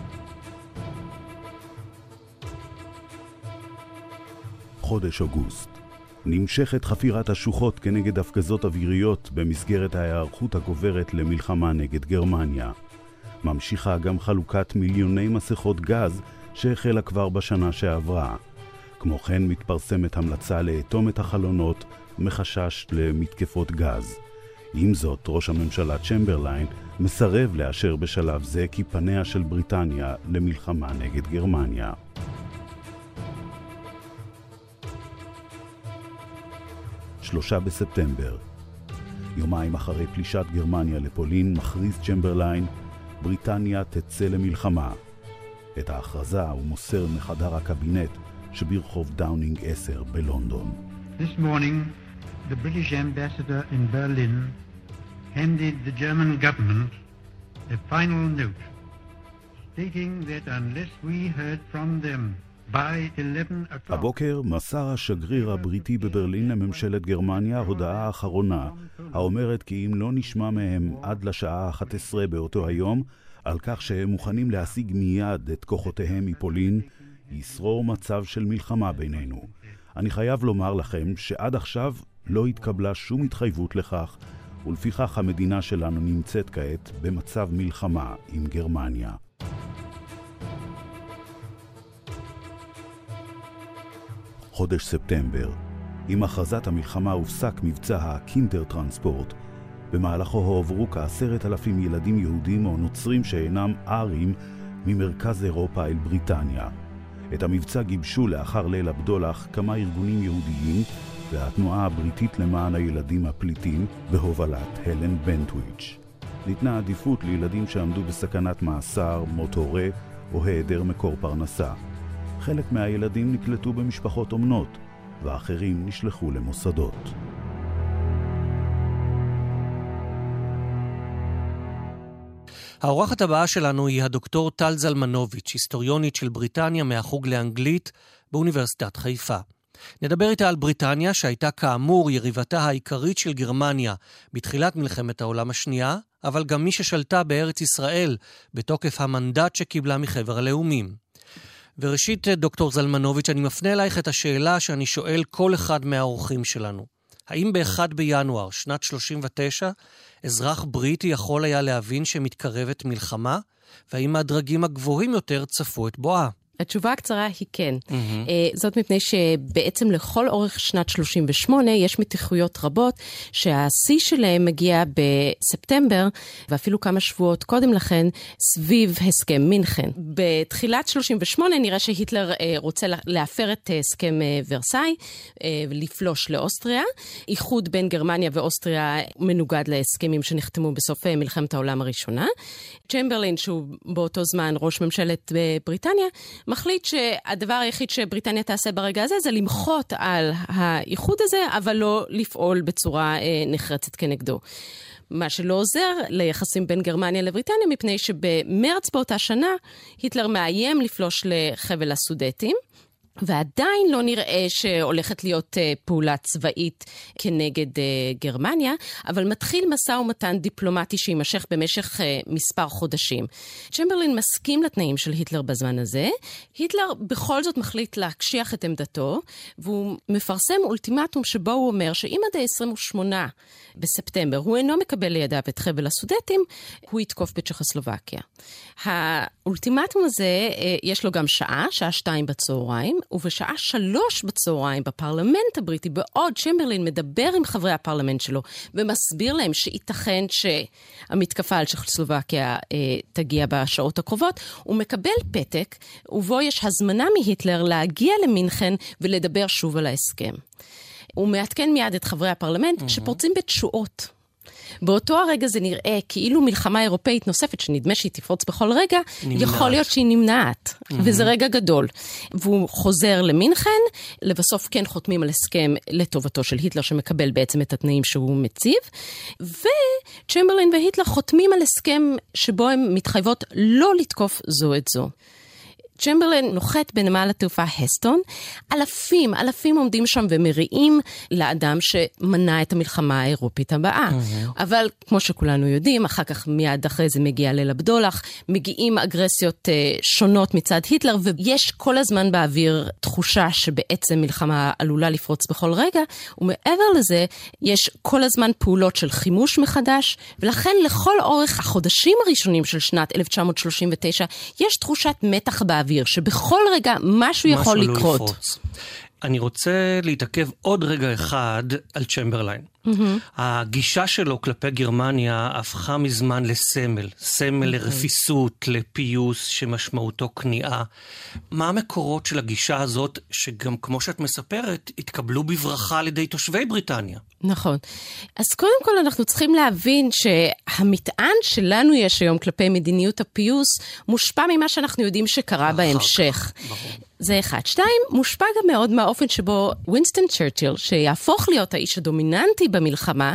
[SPEAKER 3] חודש אוגוסט. נמשכת חפירת השוחות כנגד הפגזות אוויריות במסגרת ההיערכות הגוברת למלחמה נגד גרמניה. ממשיכה גם חלוקת מיליוני מסכות גז שהחלה כבר בשנה שעברה. כמו כן מתפרסמת המלצה לאטום את החלונות מחשש למתקפות גז. עם זאת, ראש הממשלה צ'מברליין מסרב לאשר בשלב זה כי פניה של בריטניה למלחמה נגד גרמניה. שלושה בספטמבר. יומיים אחרי פלישת גרמניה לפולין מכריז צ'מברליין, בריטניה תצא למלחמה. את ההכרזה הוא מוסר מחדר הקבינט שברחוב דאונינג עשר בלונדון.
[SPEAKER 8] This morning, the British ambassador in Berlin handed the German government a final note stating that unless we heard from them
[SPEAKER 3] הבוקר מסר השגריר הבריטי בברלין לממשלת גרמניה הודעה האחרונה, האומרת כי אם לא נשמע מהם עד לשעה אחת עשרה באותו היום, על כך שהם מוכנים להשיג מיד את כוחותיהם מפולין, ישרור מצב של מלחמה בינינו. אני חייב לומר לכם שעד עכשיו לא התקבלה שום התחייבות לכך, ולפיכך המדינה שלנו נמצאת כעת במצב מלחמה עם גרמניה. חודש ספטמבר. עם הכרזת המלחמה הופסק מבצע הקינדר טרנספורט, במהלכו הועברו כעשרת אלפים ילדים יהודים או נוצרים שאינם ארים ממרכז אירופה אל בריטניה. את המבצע גיבשו לאחר ליל הבדולח כמה ארגונים יהודיים והתנועה הבריטית למען הילדים הפליטים בהובלת הלן בנטוויץ'. ניתנה עדיפות לילדים שעמדו בסכנת מאסר, מות הורה או היעדר מקור פרנסה. חלק מהילדים נקלטו במשפחות אומנות, ואחרים נשלחו למוסדות.
[SPEAKER 2] האורחת הבאה שלנו היא הדוקטור טל זלמנוביץ', היסטוריונית של בריטניה מהחוג לאנגלית באוניברסיטת חיפה. נדבר איתה על בריטניה, שהייתה כאמור יריבתה העיקרית של גרמניה בתחילת מלחמת העולם השנייה, אבל גם מי ששלטה בארץ ישראל בתוקף המנדט שקיבלה מחבר הלאומים. וראשית, דוקטור זלמנוביץ', אני מפנה אלייך את השאלה שאני שואל כל אחד מהאורחים שלנו. האם באחד בינואר שנת שלושים ותשע אזרח בריטי יכול היה להבין שמתקרבת מלחמה? והאם הדרגים הגבוהים יותר צפו את בואה?
[SPEAKER 9] התשובה הקצרה היא כן. Mm-hmm. זאת מפני שבעצם לכל אורך שנת שלושים ושמונה יש מתיחויות רבות שהשיא שלהם מגיע בספטמבר, ואפילו כמה שבועות קודם לכן, סביב הסכם מינכן. בתחילת שלושים ושמונה נראה שהיטלר רוצה להפר את הסכם ורסאי, לפלוש לאוסטריה. איחוד בין גרמניה ואוסטריה מנוגד להסכמים שנחתמו בסוף מלחמת העולם הראשונה. צ'מברליין, שהוא באותו זמן ראש ממשלת בריטניה, מחליט שהדבר היחיד שבריטניה תעשה ברגע הזה זה למחות על האיחוד הזה, אבל לא לפעול בצורה אה, נחרצת כנגדו. מה שלא עוזר ליחסים בין גרמניה לבריטניה, מפני שבמרץ באותה שנה היטלר מאיים לפלוש לחבל הסודטים, ועדיין לא נראה שהולכת להיות פעולה צבאית כנגד גרמניה, אבל מתחיל מסע ומתן דיפלומטי שימשך במשך מספר חודשים. צ'מברלין מסכים לתנאים של היטלר בזמן הזה, היטלר בכל זאת מחליט להקשיח את עמדתו, והוא מפרסם אולטימטום שבו הוא אומר שאם עד ה-עשרים ושמונה בספטמבר הוא אינו מקבל לידיו את חבל הסודטים, הוא יתקוף בצ'כוסלובקיה. האולטימטום הזה יש לו גם שעה, שעה שתיים בצהריים, ובשעה שלוש בצהריים בפרלמנט הבריטי, בעוד צ'מברלין מדבר עם חברי הפרלמנט שלו, ומסביר להם שייתכן שהמתקפה על צ'כוסלובקיה אה, תגיע בשעות הקרובות, הוא מקבל פתק, ובו יש הזמנה מהיטלר להגיע למינכן ולדבר שוב על ההסכם. הוא מעדכן מיד את חברי הפרלמנט mm-hmm. שפורצים בתשועות. באותו הרגע זה נראה כאילו מלחמה אירופאית נוספת, שנדמה שהיא תפרוץ בכל רגע, נמנעת. יכול להיות שהיא נמנעת, mm-hmm. וזה רגע גדול. והוא חוזר למינכן, לבסוף כן חותמים על הסכם לטובתו של היטלר, שמקבל בעצם את התנאים שהוא מציב, וצ'מברלין והיטלר חותמים על הסכם שבו הם מתחייבות לא לתקוף זו את זו. צ'מברלין נוחת בנמל התעופה הסטון, אלפים, אלפים עומדים שם ומריעים לאדם שמנע את המלחמה האירופית הבאה. Mm-hmm. אבל כמו שכולנו יודעים, אחר כך מיד אחרי זה מגיע ליל הבדולח, מגיעים אגרסיות uh, שונות מצד היטלר, ויש כל הזמן באוויר תחושה שבעצם מלחמה עלולה לפרוץ בכל רגע, ומעבר לזה יש כל הזמן פעולות של חימוש מחדש, ולכן לכל אורך החודשים הראשונים של שנת אלף תשע מאות שלושים ותשע, יש תחושת מתח באוויר. שבכל רגע משהו יכול
[SPEAKER 2] משהו
[SPEAKER 9] לקרות.
[SPEAKER 2] לא לפרוץ. אני רוצה להתעכב עוד רגע אחד על צ'מברליין. Mm-hmm. הגישה שלו כלפי גרמניה הפכה מזמן לסמל, סמל mm-hmm. לרפיסות, לפיוס שמשמעותו כניעה. מה המקורות של הגישה הזאת, שגם כמו שאת מספרת, התקבלו בברכה על ידי תושבי בריטניה?
[SPEAKER 9] נכון. אז קודם כל אנחנו צריכים להבין שהמטען שלנו יש היום כלפי מדיניות הפיוס, מושפע ממה שאנחנו יודעים שקרה בהמשך. ברור. זה אחד. שתיים, מושפע גם מאוד מהאופן שבו ווינסטון צ'רצ'יל, שיהפוך להיות האיש הדומיננטי במלחמה,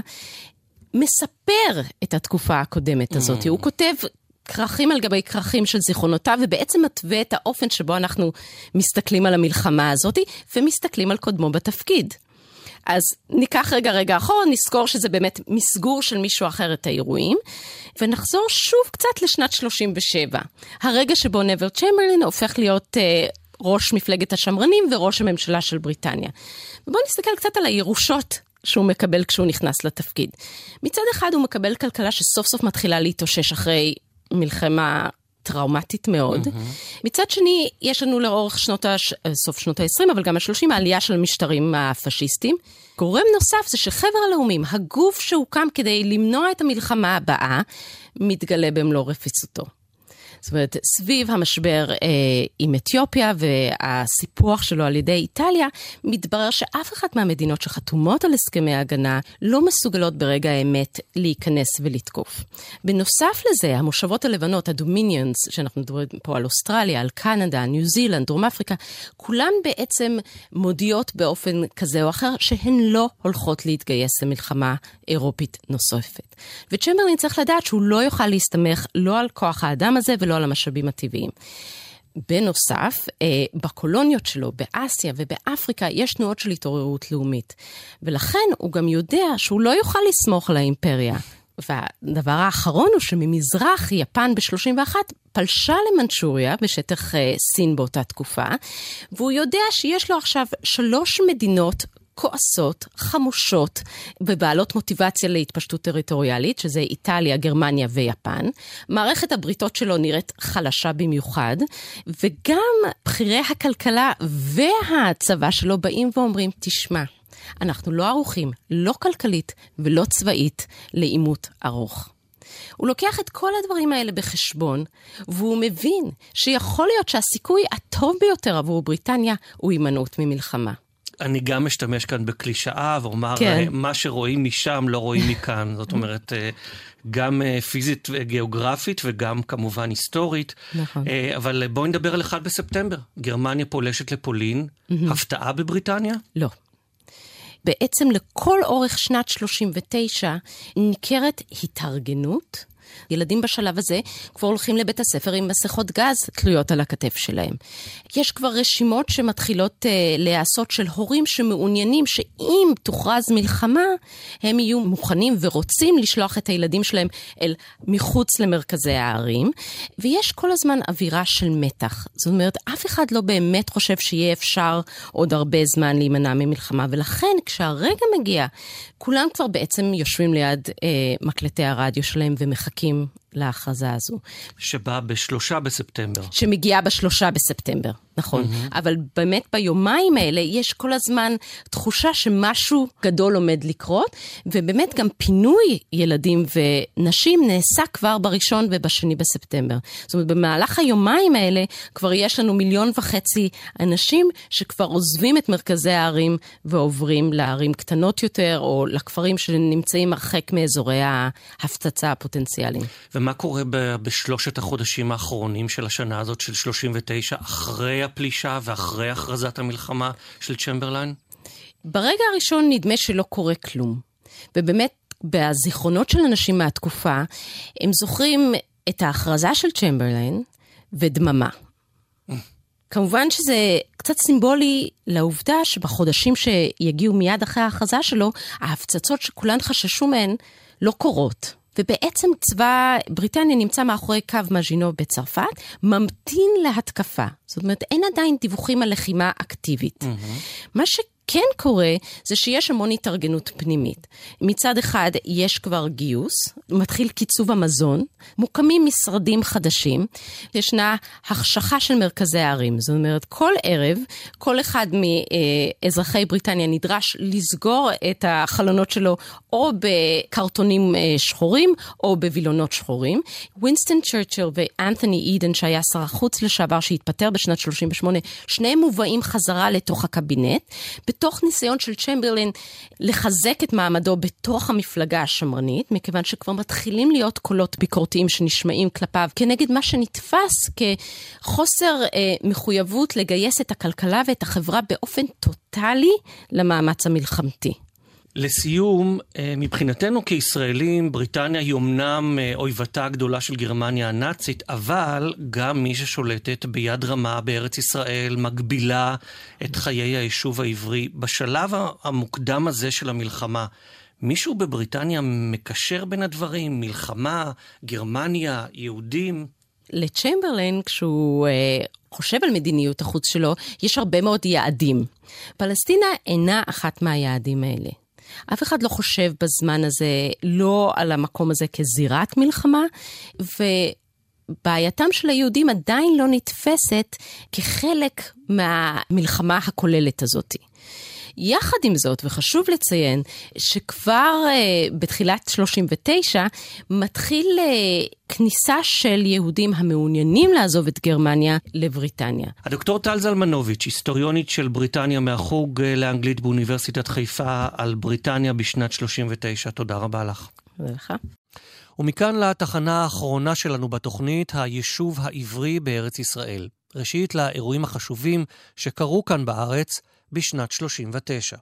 [SPEAKER 9] מספר את התקופה הקודמת הזאת. Mm. הוא כותב כרכים על גבי כרכים של זיכרונותיו, ובעצם מתווה את האופן שבו אנחנו מסתכלים על המלחמה הזאת, ומסתכלים על קודמו בתפקיד. אז ניקח רגע רגע אחורה, נזכור שזה באמת מסגור של מישהו אחר את האירועים, ונחזור שוב קצת לשנת שלושים ושבע. הרגע שבו נבל צ'מברלין הופך להיות uh, ראש מפלגת השמרנים וראש הממשלה של בריטניה. ובואו נסתכל קצת על הירושות שהוא מקבל כשהוא נכנס לתפקיד. מצד אחד הוא מקבל כלכלה שסוף סוף מתחילה להתאושש אחרי מלחמה טראומטית מאוד. Mm-hmm. מצד שני, יש לנו לאורך שנות הש... סוף שנות ה-עשרים, אבל גם ה-שלושים, העלייה של המשטרים הפשיסטיים. גורם נוסף זה שחבר הלאומים, הגוף שהוקם כדי למנוע את המלחמה הבאה, מתגלה במלוא רפיסותו. זאת אומרת, סביב המשבר אה, עם אתיופיה והסיפוח שלו על ידי איטליה, מתברר שאף אחת מהמדינות שחתומות על הסכמי ההגנה לא מסוגלות ברגע האמת להיכנס ולתקוף. בנוסף לזה, המושבות הלבנות, הדומיניונס, שאנחנו מדברים פה על אוסטרליה, על קנדה, ניו זילנד, דרום אפריקה, כולן בעצם מודיעות באופן כזה או אחר שהן לא הולכות להתגייס למלחמה אירופית נוספת. וצ'מברלין צריך לדעת שהוא לא יוכל להסתמך לא על כוח האדם הזה ולא על המשאבים הטבעיים. בנוסף, בקולוניות שלו, באסיה ובאפריקה, יש תנועות של התעוררות לאומית. ולכן הוא גם יודע שהוא לא יוכל לסמוך על האימפריה. והדבר האחרון הוא שממזרח, יפן ב-שלושים ואחת, פלשה למנצ'וריה בשטח סין באותה תקופה, והוא יודע שיש לו עכשיו שלוש מדינות כועסות, חמושות, ובעלות מוטיבציה להתפשטות טריטוריאלית, שזה איטליה, גרמניה ויפן. מערכת הבריתות שלו נראית חלשה במיוחד, וגם בחירי הכלכלה והצבא שלו באים ואומרים, תשמע, אנחנו לא ערוכים, לא כלכלית ולא צבאית, לעימות ארוך. הוא לוקח את כל הדברים האלה בחשבון, והוא מבין שיכול להיות שהסיכוי הטוב ביותר עבור בריטניה הוא הימנעות ממלחמה.
[SPEAKER 2] אני גם משתמש כאן בקלישאה, ואומר,
[SPEAKER 9] כן.
[SPEAKER 2] מה שרואים משם לא רואים מכאן. זאת אומרת, גם פיזית וגיאוגרפית, וגם כמובן היסטורית.
[SPEAKER 9] נכון.
[SPEAKER 2] אבל בואי נדבר על אחד בספטמבר. גרמניה פולשת לפולין. הפתעה בבריטניה?
[SPEAKER 9] לא. בעצם לכל אורך שנת שלושים ותשע ניכרת התארגנות. ילדים בשלב הזה כבר הולכים לבית הספר עם מסכות גז תלויות על הכתף שלהם. יש כבר רשימות שמתחילות uh, להיעשות של הורים שמעוניינים שאם תוכרז מלחמה, הם יהיו מוכנים ורוצים לשלוח את הילדים שלהם אל מחוץ למרכזי הערים, ויש כל הזמן אווירה של מתח. זאת אומרת, אף אחד לא באמת חושב שיהיה אפשר עוד הרבה זמן להימנע ממלחמה, ולכן כשהרגע מגיע, כולם כבר בעצם יושבים ליד אה, מקלטי הרדיו שלהם ומחכים להכרזה הזו.
[SPEAKER 2] שבאה בשלושה בספטמבר.
[SPEAKER 9] שמגיעה בשלושה בספטמבר, נכון. Mm-hmm. אבל באמת ביומיים האלה יש כל הזמן תחושה שמשהו גדול עומד לקרות, ובאמת גם פינוי ילדים ונשים נעשה כבר בראשון ובשני בספטמבר. זאת אומרת, במהלך היומיים האלה כבר יש לנו מיליון וחצי אנשים שכבר עוזבים את מרכזי הערים ועוברים לערים קטנות יותר, או לכפרים שנמצאים הרחק מאזורי ההפצצה הפוטנציאליים.
[SPEAKER 2] ומה קורה בשלושת החודשים האחרונים של השנה הזאת של שלושים ותשע, אחרי הפלישה ואחרי הכרזת המלחמה של צ'מברליין?
[SPEAKER 9] ברגע הראשון נדמה שלא קורה כלום. ובאמת, בזיכרונות של אנשים מהתקופה, הם זוכרים את ההכרזה של צ'מברליין ודממה. כמובן שזה קצת סימבולי לעובדה שבחודשים שיגיעו מיד אחרי ההכרזה שלו, ההפצצות שכולן חששו מהן לא קורות. ובעצם צבא בריטניה נמצא מאחורי קו מז'ינו בצרפת, ממתין להתקפה. זאת אומרת, אין עדיין דיווחים על לחימה אקטיבית. Mm-hmm. מה ש... כן קורה, זה שיש המון התארגנות פנימית. מצד אחד, יש כבר גיוס, מתחיל קיצוב המזון, מוקמים משרדים חדשים, ישנה החשכה של מרכזי הערים. זאת אומרת, כל ערב, כל אחד מאזרחי בריטניה נדרש לסגור את החלונות שלו, או בקרטונים שחורים, או בווילונות שחורים. ווינסטון צ'רצ'יל ואנתוני אידן, שהיה שר החוץ לשעבר, שהתפטר בשנת שלושים ושמונה, שניהם מובאים חזרה לתוך הקבינט, בתוך ניסיון של צ'מברליין לחזק את מעמדו בתוך המפלגה השמרנית, מכיוון שכבר מתחילים להיות קולות ביקורתיים שנשמעים כלפיו, כנגד מה שנתפס כחוסר אה, מחויבות לגייס את הכלכלה ואת החברה באופן טוטלי למאמץ המלחמתי.
[SPEAKER 2] לסיום, מבחינתנו כישראלים, בריטניה היא אומנם אויבתה הגדולה של גרמניה הנאצית, אבל גם מי ששולטת ביד רמה בארץ ישראל מגבילה את חיי היישוב העברי. בשלב המוקדם הזה של המלחמה, מישהו בבריטניה מקשר בין הדברים? מלחמה, גרמניה, יהודים?
[SPEAKER 9] לצ'מברליין, כשהוא אה, חושב על מדיניות החוץ שלו, יש הרבה מאוד יעדים. פלסטינה אינה אחת מהיעדים האלה. אף אחד לא חושב בזמן הזה, לא על המקום הזה כזירת מלחמה, ובעייתם של היהודים עדיין לא נתפסת כחלק מהמלחמה הכוללת הזאת. יחד עם זאת, וחשוב לציין, שכבר uh, בתחילת שלושים ותשע, מתחיל uh, כניסה של יהודים המעוניינים לעזוב את גרמניה לבריטניה.
[SPEAKER 2] הדוקטור טל זלמנוביץ', היסטוריונית של בריטניה מהחוג לאנגלית באוניברסיטת חיפה על בריטניה בשנת שלושים ותשע. תודה רבה לך.
[SPEAKER 9] תודה לך.
[SPEAKER 2] ומכאן לתחנה האחרונה שלנו בתוכנית, היישוב העברי בארץ ישראל. ראשית לאירועים החשובים שקרו כאן בארץ, בשנת שלושים ותשע.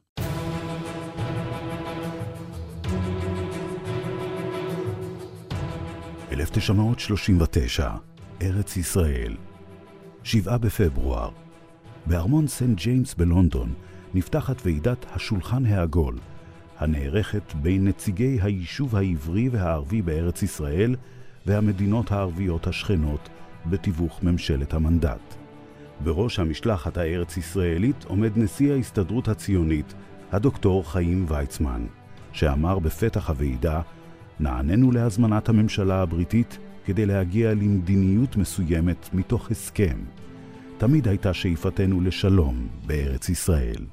[SPEAKER 3] אלף תשע מאות שלושים ותשע, ארץ ישראל. שבעה בפברואר. בארמון סנט ג'יימס בלונדון נפתחת ועידת השולחן העגול, הנערכת בין נציגי היישוב העברי והערבי בארץ ישראל והמדינות הערביות השכנות בתיווך ממשלת המנדט. בראש המשלחת הארץ ישראלית עומד נשיא ההסתדרות הציונית, הדוקטור חיים ויצמן, שאמר בפתח הוועידה, נעננו להזמנת הממשלה הבריטית כדי להגיע למדיניות מסוימת מתוך הסכם. תמיד הייתה שאיפתנו לשלום בארץ ישראל.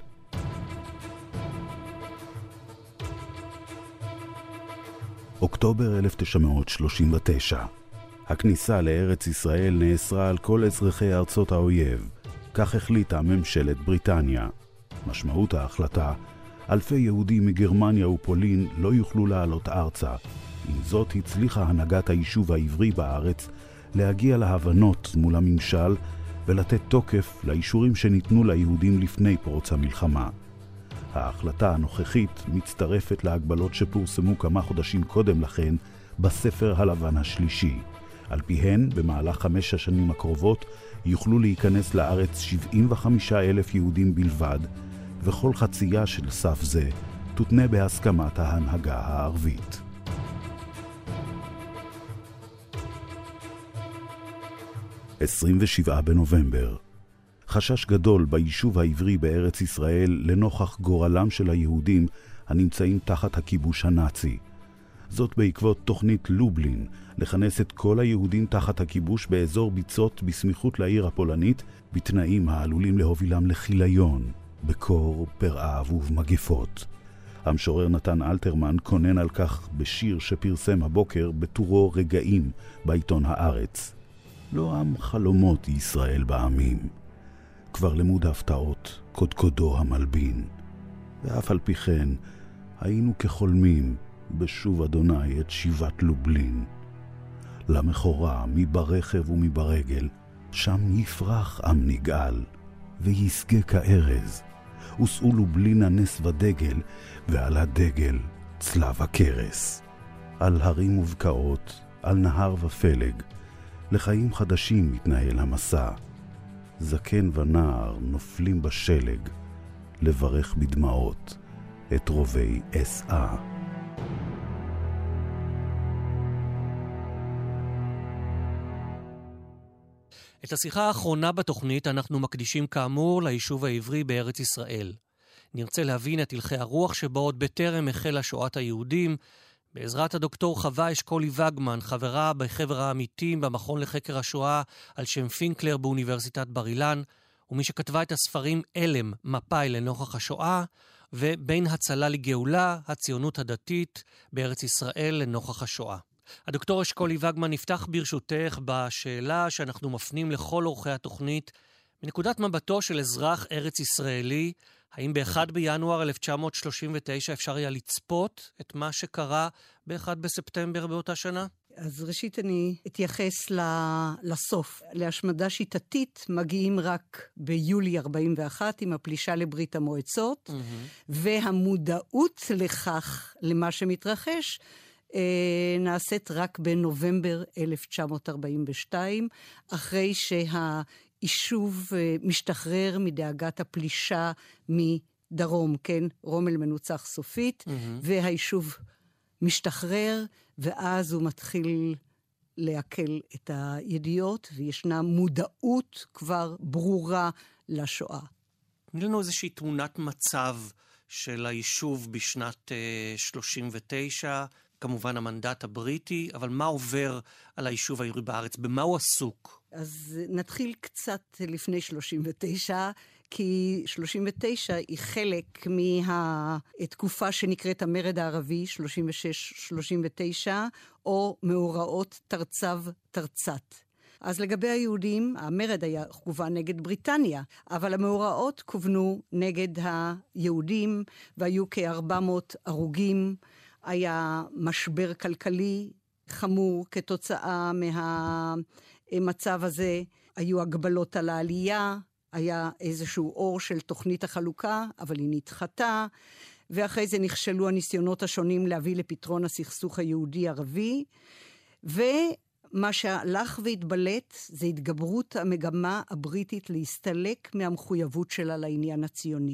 [SPEAKER 3] אוקטובר אלף תשע מאות שלושים ותשע. הכניסה לארץ ישראל נאסרה על כל אזרחי ארצות האויב, כך החליטה ממשלת בריטניה. משמעות ההחלטה, אלפי יהודים מגרמניה ופולין לא יוכלו לעלות ארצה. עם זאת הצליחה הנהגת היישוב העברי בארץ להגיע להבנות מול הממשל ולתת תוקף לאישורים שניתנו ליהודים לפני פרוץ המלחמה. ההחלטה הנוכחית מצטרפת להגבלות שפורסמו כמה חודשים קודם לכן בספר הלבן השלישי. על פיהן, במהלך חמש השנים הקרובות יוכלו להיכנס לארץ שבעים וחמישה אלף יהודים בלבד, וכל חצייה של סף זה תותנה בהסכמת ההנהגה הערבית. עשרים ושבעה בנובמבר. חשש גדול ביישוב העברי בארץ ישראל לנוכח גורלם של היהודים הנמצאים תחת הכיבוש הנאצי. זאת בעקבות תוכנית לובלין לכנס את כל היהודים תחת הכיבוש באזור ביצות בסמיכות לעיר הפולנית, בתנאים העלולים להובילם לכיליון, בקור, ברעב ובמגפות. המשורר נתן אלתרמן קונן על כך בשיר שפרסם הבוקר בטורו רגעים בעיתון הארץ. לא עם חלומות ישראל בעמים, כבר למוד הפתעות קודקודו המלבין, ואף על פי כן היינו כחולמים בשוב אדוני את שיבת לובלין. למחורה מברכב ומברגל, שם יפרח עם נגאל, ויסגה כארז, וסעו לובלין הנס ודגל, ועל הדגל צלב הקרס. על הרים ובקעות, על נהר ופלג, לחיים חדשים מתנהל המסע. זקן ונער נופלים בשלג, לברך בדמעות את רובי אס-אה.
[SPEAKER 2] את השיחה האחרונה בתוכנית אנחנו מקדישים כאמור ליישוב העברי בארץ ישראל. נרצה להבין את הלכי הרוח שבו עוד בטרם החלה שואת היהודים, בעזרת הדוקטור חווה אשכולי וגמן, חברה בחבר העמיתים במכון לחקר השואה על שם פינקלר באוניברסיטת בר אילן, ומי שכתבה את הספרים אלם, מפאי לנוכח השואה, ובין הצלה לגאולה, הציונות הדתית בארץ ישראל לנוכח השואה. הדוקטור אשכולי וגמן נפתח ברשותך בשאלה שאנחנו מפנים לכל אורחי התוכנית, מנקודת מבטו של אזרח ארץ ישראלי, האם ב-אחד בינואר אלף תשע מאות שלושים ותשע אפשר היה לצפות את מה שקרה ב-אחד בספטמבר באותה שנה?
[SPEAKER 10] אז ראשית אני אתייחס לסוף. להשמדה שיטתית מגיעים רק ביולי ארבעים ואחת עם הפלישה לברית המועצות, mm-hmm. והמודעות לכך, למה שמתרחש, נעשית רק בנובמבר אלף תשע מאות ארבעים ושתיים, אחרי שהיישוב משתחרר מדאגת הפלישה מדרום, כן? רומל מנוצח סופית, mm-hmm. והיישוב משתחרר, ואז הוא מתחיל להקל את הידיעות, וישנה מודעות כבר ברורה לשואה.
[SPEAKER 2] תני לנו איזושהי תמונת מצב של היישוב בשנת שלושים ותשע, כמובן המנדט הבריטי, אבל מה עובר על היישוב העברי בארץ? במה הוא עסוק?
[SPEAKER 10] אז נתחיל קצת לפני שלושים ותשע, כי שלושים ותשע היא חלק מהתקופה שנקראת המרד הערבי, שלושים ושש שלושים ותשע, או מאורעות תרצב תרצת. אז לגבי היהודים, המרד היה כוון נגד בריטניה, אבל המאורעות כוונו נגד היהודים, והיו כ-ארבע מאות הרוגים. היה משבר כלכלי חמור כתוצאה מהמצב הזה, היו הגבלות על העלייה, היה איזשהו אור של תוכנית החלוקה, אבל היא נדחתה, ואחרי זה נכשלו הניסיונות השונים להביא לפתרון הסכסוך היהודי-ערבי, ומה שהלך והתבלט זה התגברות המגמה הבריטית להסתלק מהמחויבות שלה לעניין הציוני.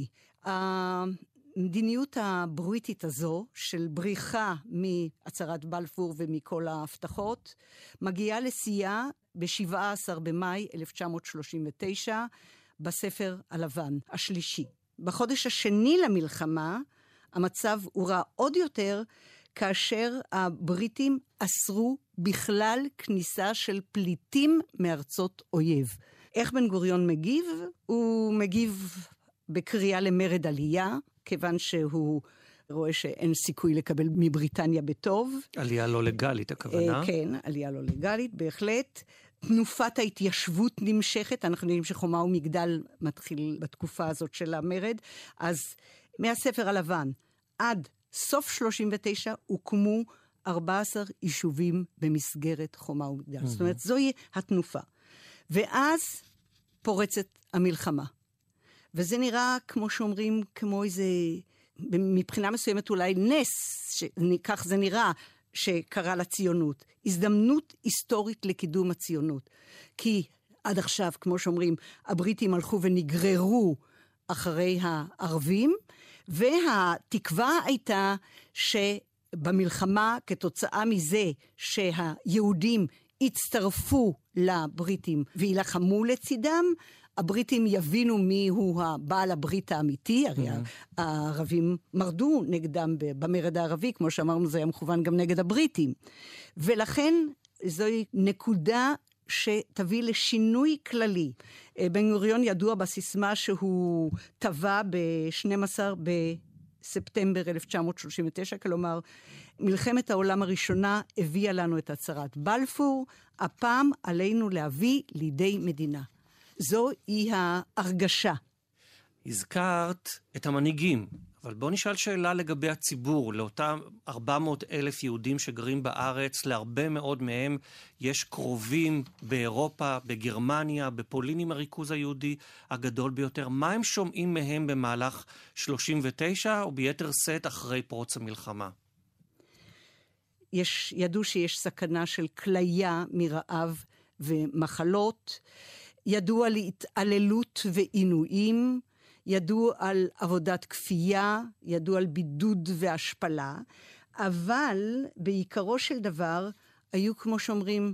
[SPEAKER 10] המדיניות הבריטית הזו של בריחה מהצהרת בלפור ומכל ההבטחות, מגיעה לשיאה ב-שבעה עשר במאי אלף תשע מאות שלושים ותשע, בספר הלבן השלישי. בחודש השני למלחמה, המצב הורע עוד יותר, כאשר הבריטים אסרו בכלל כניסה של פליטים מארצות אויב. איך בן גוריון מגיב? הוא מגיב בקריאה למרד עלייה, כיוון שהוא רואה שאין סיכוי לקבל מבריטניה בטוב.
[SPEAKER 2] עלייה לא לגלית, הכוונה?
[SPEAKER 10] כן, עלייה לא לגלית, בהחלט. תנופת ההתיישבות נמשכת, אנחנו יודעים שחומה ומגדל מתחיל בתקופה הזאת של המרד, אז מהספר הלבן עד סוף שלושים ותשע הוקמו ארבעה עשר יישובים במסגרת חומה ומגדל. Mm-hmm. זאת אומרת, זוהי התנופה. ואז פורצת המלחמה. וזה נראה, כמו שאומרים, כמו איזה, מבחינה מסוימת אולי נס, כך זה נראה, שקרה לציונות. הזדמנות היסטורית לקידום הציונות. כי עד עכשיו, כמו שאומרים, הבריטים הלכו ונגררו אחרי הערבים, והתקווה הייתה שבמלחמה, כתוצאה מזה שהיהודים הצטרפו לבריטים וילחמו לצידם, הבריטים יבינו מי הוא הבעל הברית האמיתי, הרי mm-hmm. הערבים מרדו נגדם במרד הערבי, כמו שאמרנו, זה היה מכוון גם נגד הבריטים. ולכן זוהי נקודה שתביא לשינוי כללי. בן גוריון ידוע בסיסמה שהוא טבע ב-שנים עשר בספטמבר אלף תשע מאות שלושים ותשע, כלומר, מלחמת העולם הראשונה הביאה לנו את הצהרת בלפור, הפעם עלינו להביא לידי מדינה. זו היא ההרגשה.
[SPEAKER 2] הזכרת את המנהיגים, אבל בוא נשאל שאלה לגבי הציבור, לאותם ארבע מאות אלף יהודים שגרים בארץ, להרבה מאוד מהם יש קרובים באירופה, בגרמניה, בפולין עם הריכוז היהודי הגדול ביותר. מה הם שומעים מהם במהלך שלושים ותשע, או ביתר שאת אחרי פרוץ המלחמה?
[SPEAKER 10] יש, ידעו שיש סכנה של כליה מרעב ומחלות, ידעו על התעללות ועינויים, ידעו על עבודת כפייה, ידעו על בידוד והשפלה, אבל בעיקרו של דבר היו, כמו שאומרים,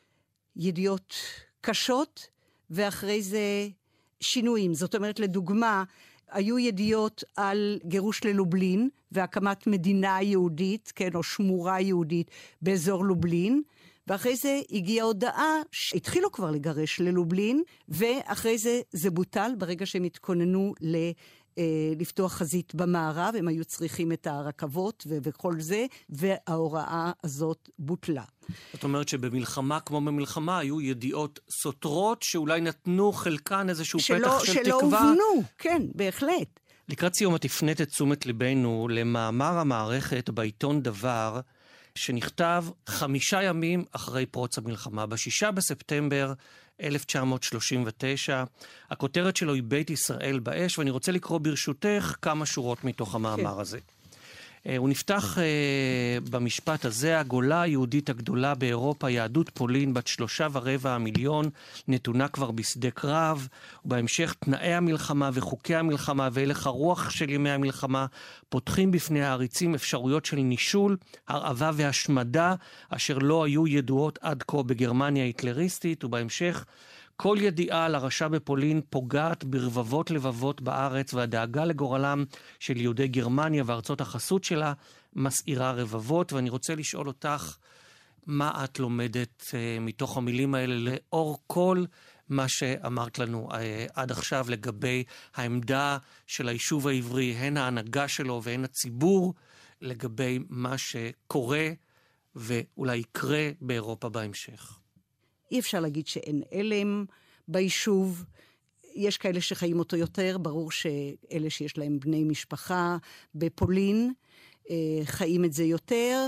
[SPEAKER 10] ידיעות קשות, ואחרי זה שינויים. זאת אומרת, לדוגמה, היו ידיעות על גירוש ללובלין, והקמת מדינה יהודית, כן, או שמורה יהודית באזור לובלין, ואחרי זה הגיעה הודעה שהתחילו כבר לגרש ללובלין, ואחרי זה זה בוטל ברגע שהם התכוננו ל, אה, לפתוח חזית במערב, הם היו צריכים את הרכבות ו- וכל זה, וההוראה הזאת בוטלה.
[SPEAKER 2] זאת אומרת שבמלחמה כמו במלחמה היו ידיעות סותרות שאולי נתנו חלקן איזשהו
[SPEAKER 10] שלא,
[SPEAKER 2] פתח של
[SPEAKER 10] שלא
[SPEAKER 2] תקווה.
[SPEAKER 10] שלא הובנו, כן, בהחלט.
[SPEAKER 2] לקראת סיום את הפנית את תשומת ליבנו למאמר המערכת בעיתון דבר, שנכתב חמישה ימים אחרי פרוץ המלחמה, בשישה בספטמבר אלף תשע מאות שלושים ותשע. הכותרת שלו היא בית ישראל באש, ואני רוצה לקרוא ברשותך כמה שורות מתוך המאמר כן. הזה. הוא נפתח uh, במשפט הזה: הגולה היהודית הגדולה באירופה, יהדות פולין בת שלושה ורבע המיליון, נתונה כבר בשדה קרב, ובהמשך תנאי המלחמה וחוקי המלחמה והלך הרוח של ימי המלחמה פותחים בפני העריצים אפשרויות של נישול, הרעבה והשמדה, אשר לא היו ידועות עד כה בגרמניה היטלריסטית, ובהמשך כל ידיעה על הרשע בפולין פוגעת ברבבות לבבות בארץ, והדאגה לגורלם של יהודי גרמניה וארצות החסות שלה מסעירה רבבות. ואני רוצה לשאול אותך, מה את לומדת uh, מתוך המילים האלה לאור כל מה שאמרת לנו uh, עד עכשיו לגבי העמדה של היישוב העברי, הן ההנהגה שלו והן הציבור, לגבי מה שקורה ואולי יקרה באירופה בהמשך?
[SPEAKER 10] אי אפשר להגיד שאין אלם ביישוב, יש כאלה שחיים אותו יותר, ברור שאלה שיש להם בני משפחה בפולין, חיים את זה יותר,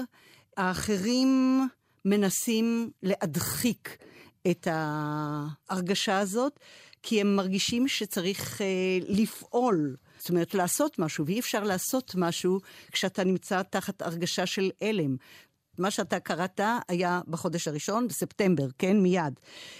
[SPEAKER 10] האחרים מנסים להדחיק את ההרגשה הזאת, כי הם מרגישים שצריך לפעול, זאת אומרת לעשות משהו, ואי אפשר לעשות משהו כשאתה נמצא תחת הרגשה של אלם. מה שאתה קראת היה בחודש הראשון, בספטמבר, כן, מיד.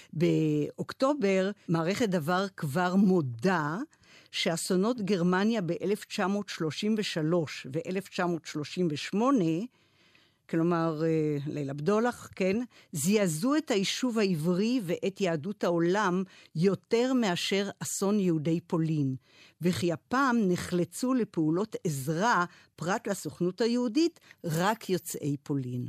[SPEAKER 10] באוקטובר, מערכת דבר כבר מודה שאסונות גרמניה ב-אלף תשע מאות שלושים ושלוש ו-אלף תשע מאות שלושים ושמונה, כלומר, ליל הבדולח, כן, זעזעו את היישוב העברי ואת יהדות העולם יותר מאשר אסון יהודי פולין, וכי הפעם נחלצו לפעולות עזרה פרט לסוכנות היהודית רק יוצאי פולין.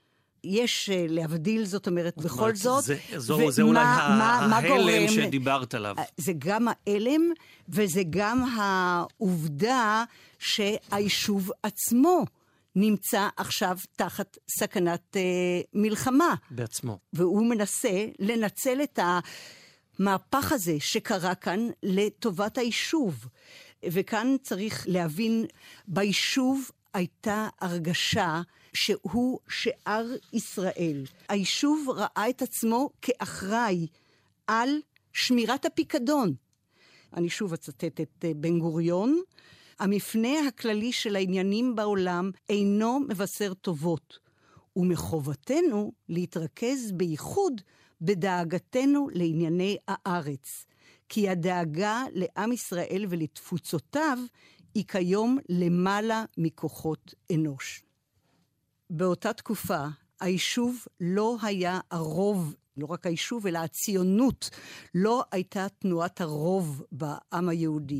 [SPEAKER 10] יש להבדיל, זאת אומרת, בכל זאת.
[SPEAKER 2] זה, זו, זה אולי ההלם שדיברת עליו.
[SPEAKER 10] זה גם ההלם, וזה גם העובדה שהיישוב עצמו נמצא עכשיו תחת סכנת אה, מלחמה.
[SPEAKER 2] בעצמו.
[SPEAKER 10] והוא מנסה לנצל את המהפך הזה שקרה כאן לטובת היישוב. וכאן צריך להבין, ביישוב הייתה הרגשה שהוא שאר ישראל. היישוב ראה את עצמו כאחראי על שמירת הפיקדון. אני שוב אצטט את בן גוריון, המפנה הכללי של העניינים בעולם אינו מבשר טובות, ומחובתנו להתרכז בייחוד בדאגתנו לענייני הארץ, כי הדאגה לעם ישראל ולתפוצותיו היא כיום למעלה מכוחות אנוש. באותה תקופה היישוב לא היה הרוב, לא רק היישוב אלא הציונות לא הייתה תנועת הרוב בעם היהודי.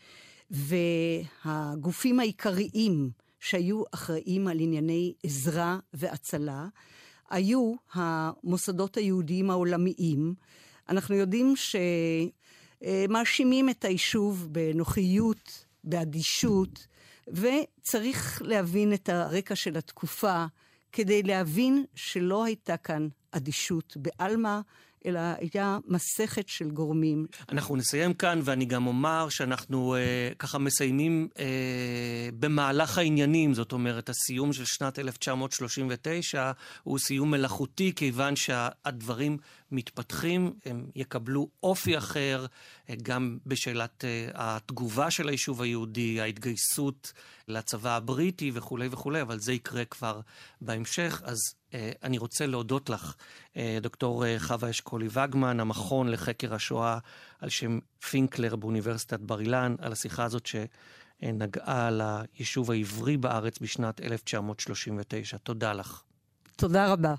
[SPEAKER 10] והגופים העיקריים שהיו אחראים על ענייני עזרה והצלה היו המוסדות היהודיים העולמיים. אנחנו יודעים שמאשימים את היישוב בנוחיות, באדישות, וצריך להבין את הרקע של התקופה כדי להבין שלא הייתה כאן אדישות בעלמא, אלא הייתה מסכת של גורמים.
[SPEAKER 2] אנחנו נסיים כאן, ואני גם אומר שאנחנו אה, ככה מסיימים אה, במהלך העניינים, זאת אומרת, הסיום של שנת אלף תשע מאות שלושים ותשע הוא סיום מלאכותי, כיוון שהדברים מתפתחים, הם יקבלו אופי אחר, גם בשאלת אה, התגובה של היישוב היהודי, ההתגייסות לצבא הבריטי וכו' וכו', אבל זה יקרה כבר בהמשך. אז אני רוצה להודות לך, דוקטור חווה אשכולי וגמן, המכון לחקר השואה על שם פינקלר באוניברסיטת בר אילן, על השיחה הזאת שנגעה ליישוב העברי בארץ בשנת אלף תשע מאות שלושים ותשע. תודה לך.
[SPEAKER 10] תודה רבה.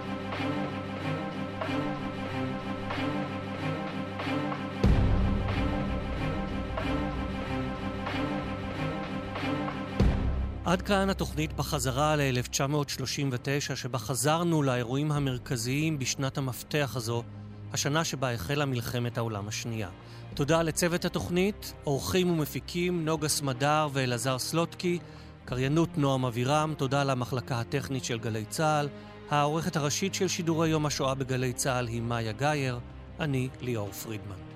[SPEAKER 2] עד כאן התוכנית בחזרה ל-אלף תשע מאות שלושים ותשע, שבה חזרנו לאירועים המרכזיים בשנת המפתח הזו, השנה שבה החלה מלחמת העולם השנייה. תודה לצוות התוכנית, אורחים ומפיקים נוגה סמדר ואלעזר סלוטקי, קריינות נועם אבירם, תודה למחלקה הטכנית של גלי צהל, העורכת הראשית של שידורי יום השואה בגלי צהל היא מאיה גייר, אני ליאור פרידמן.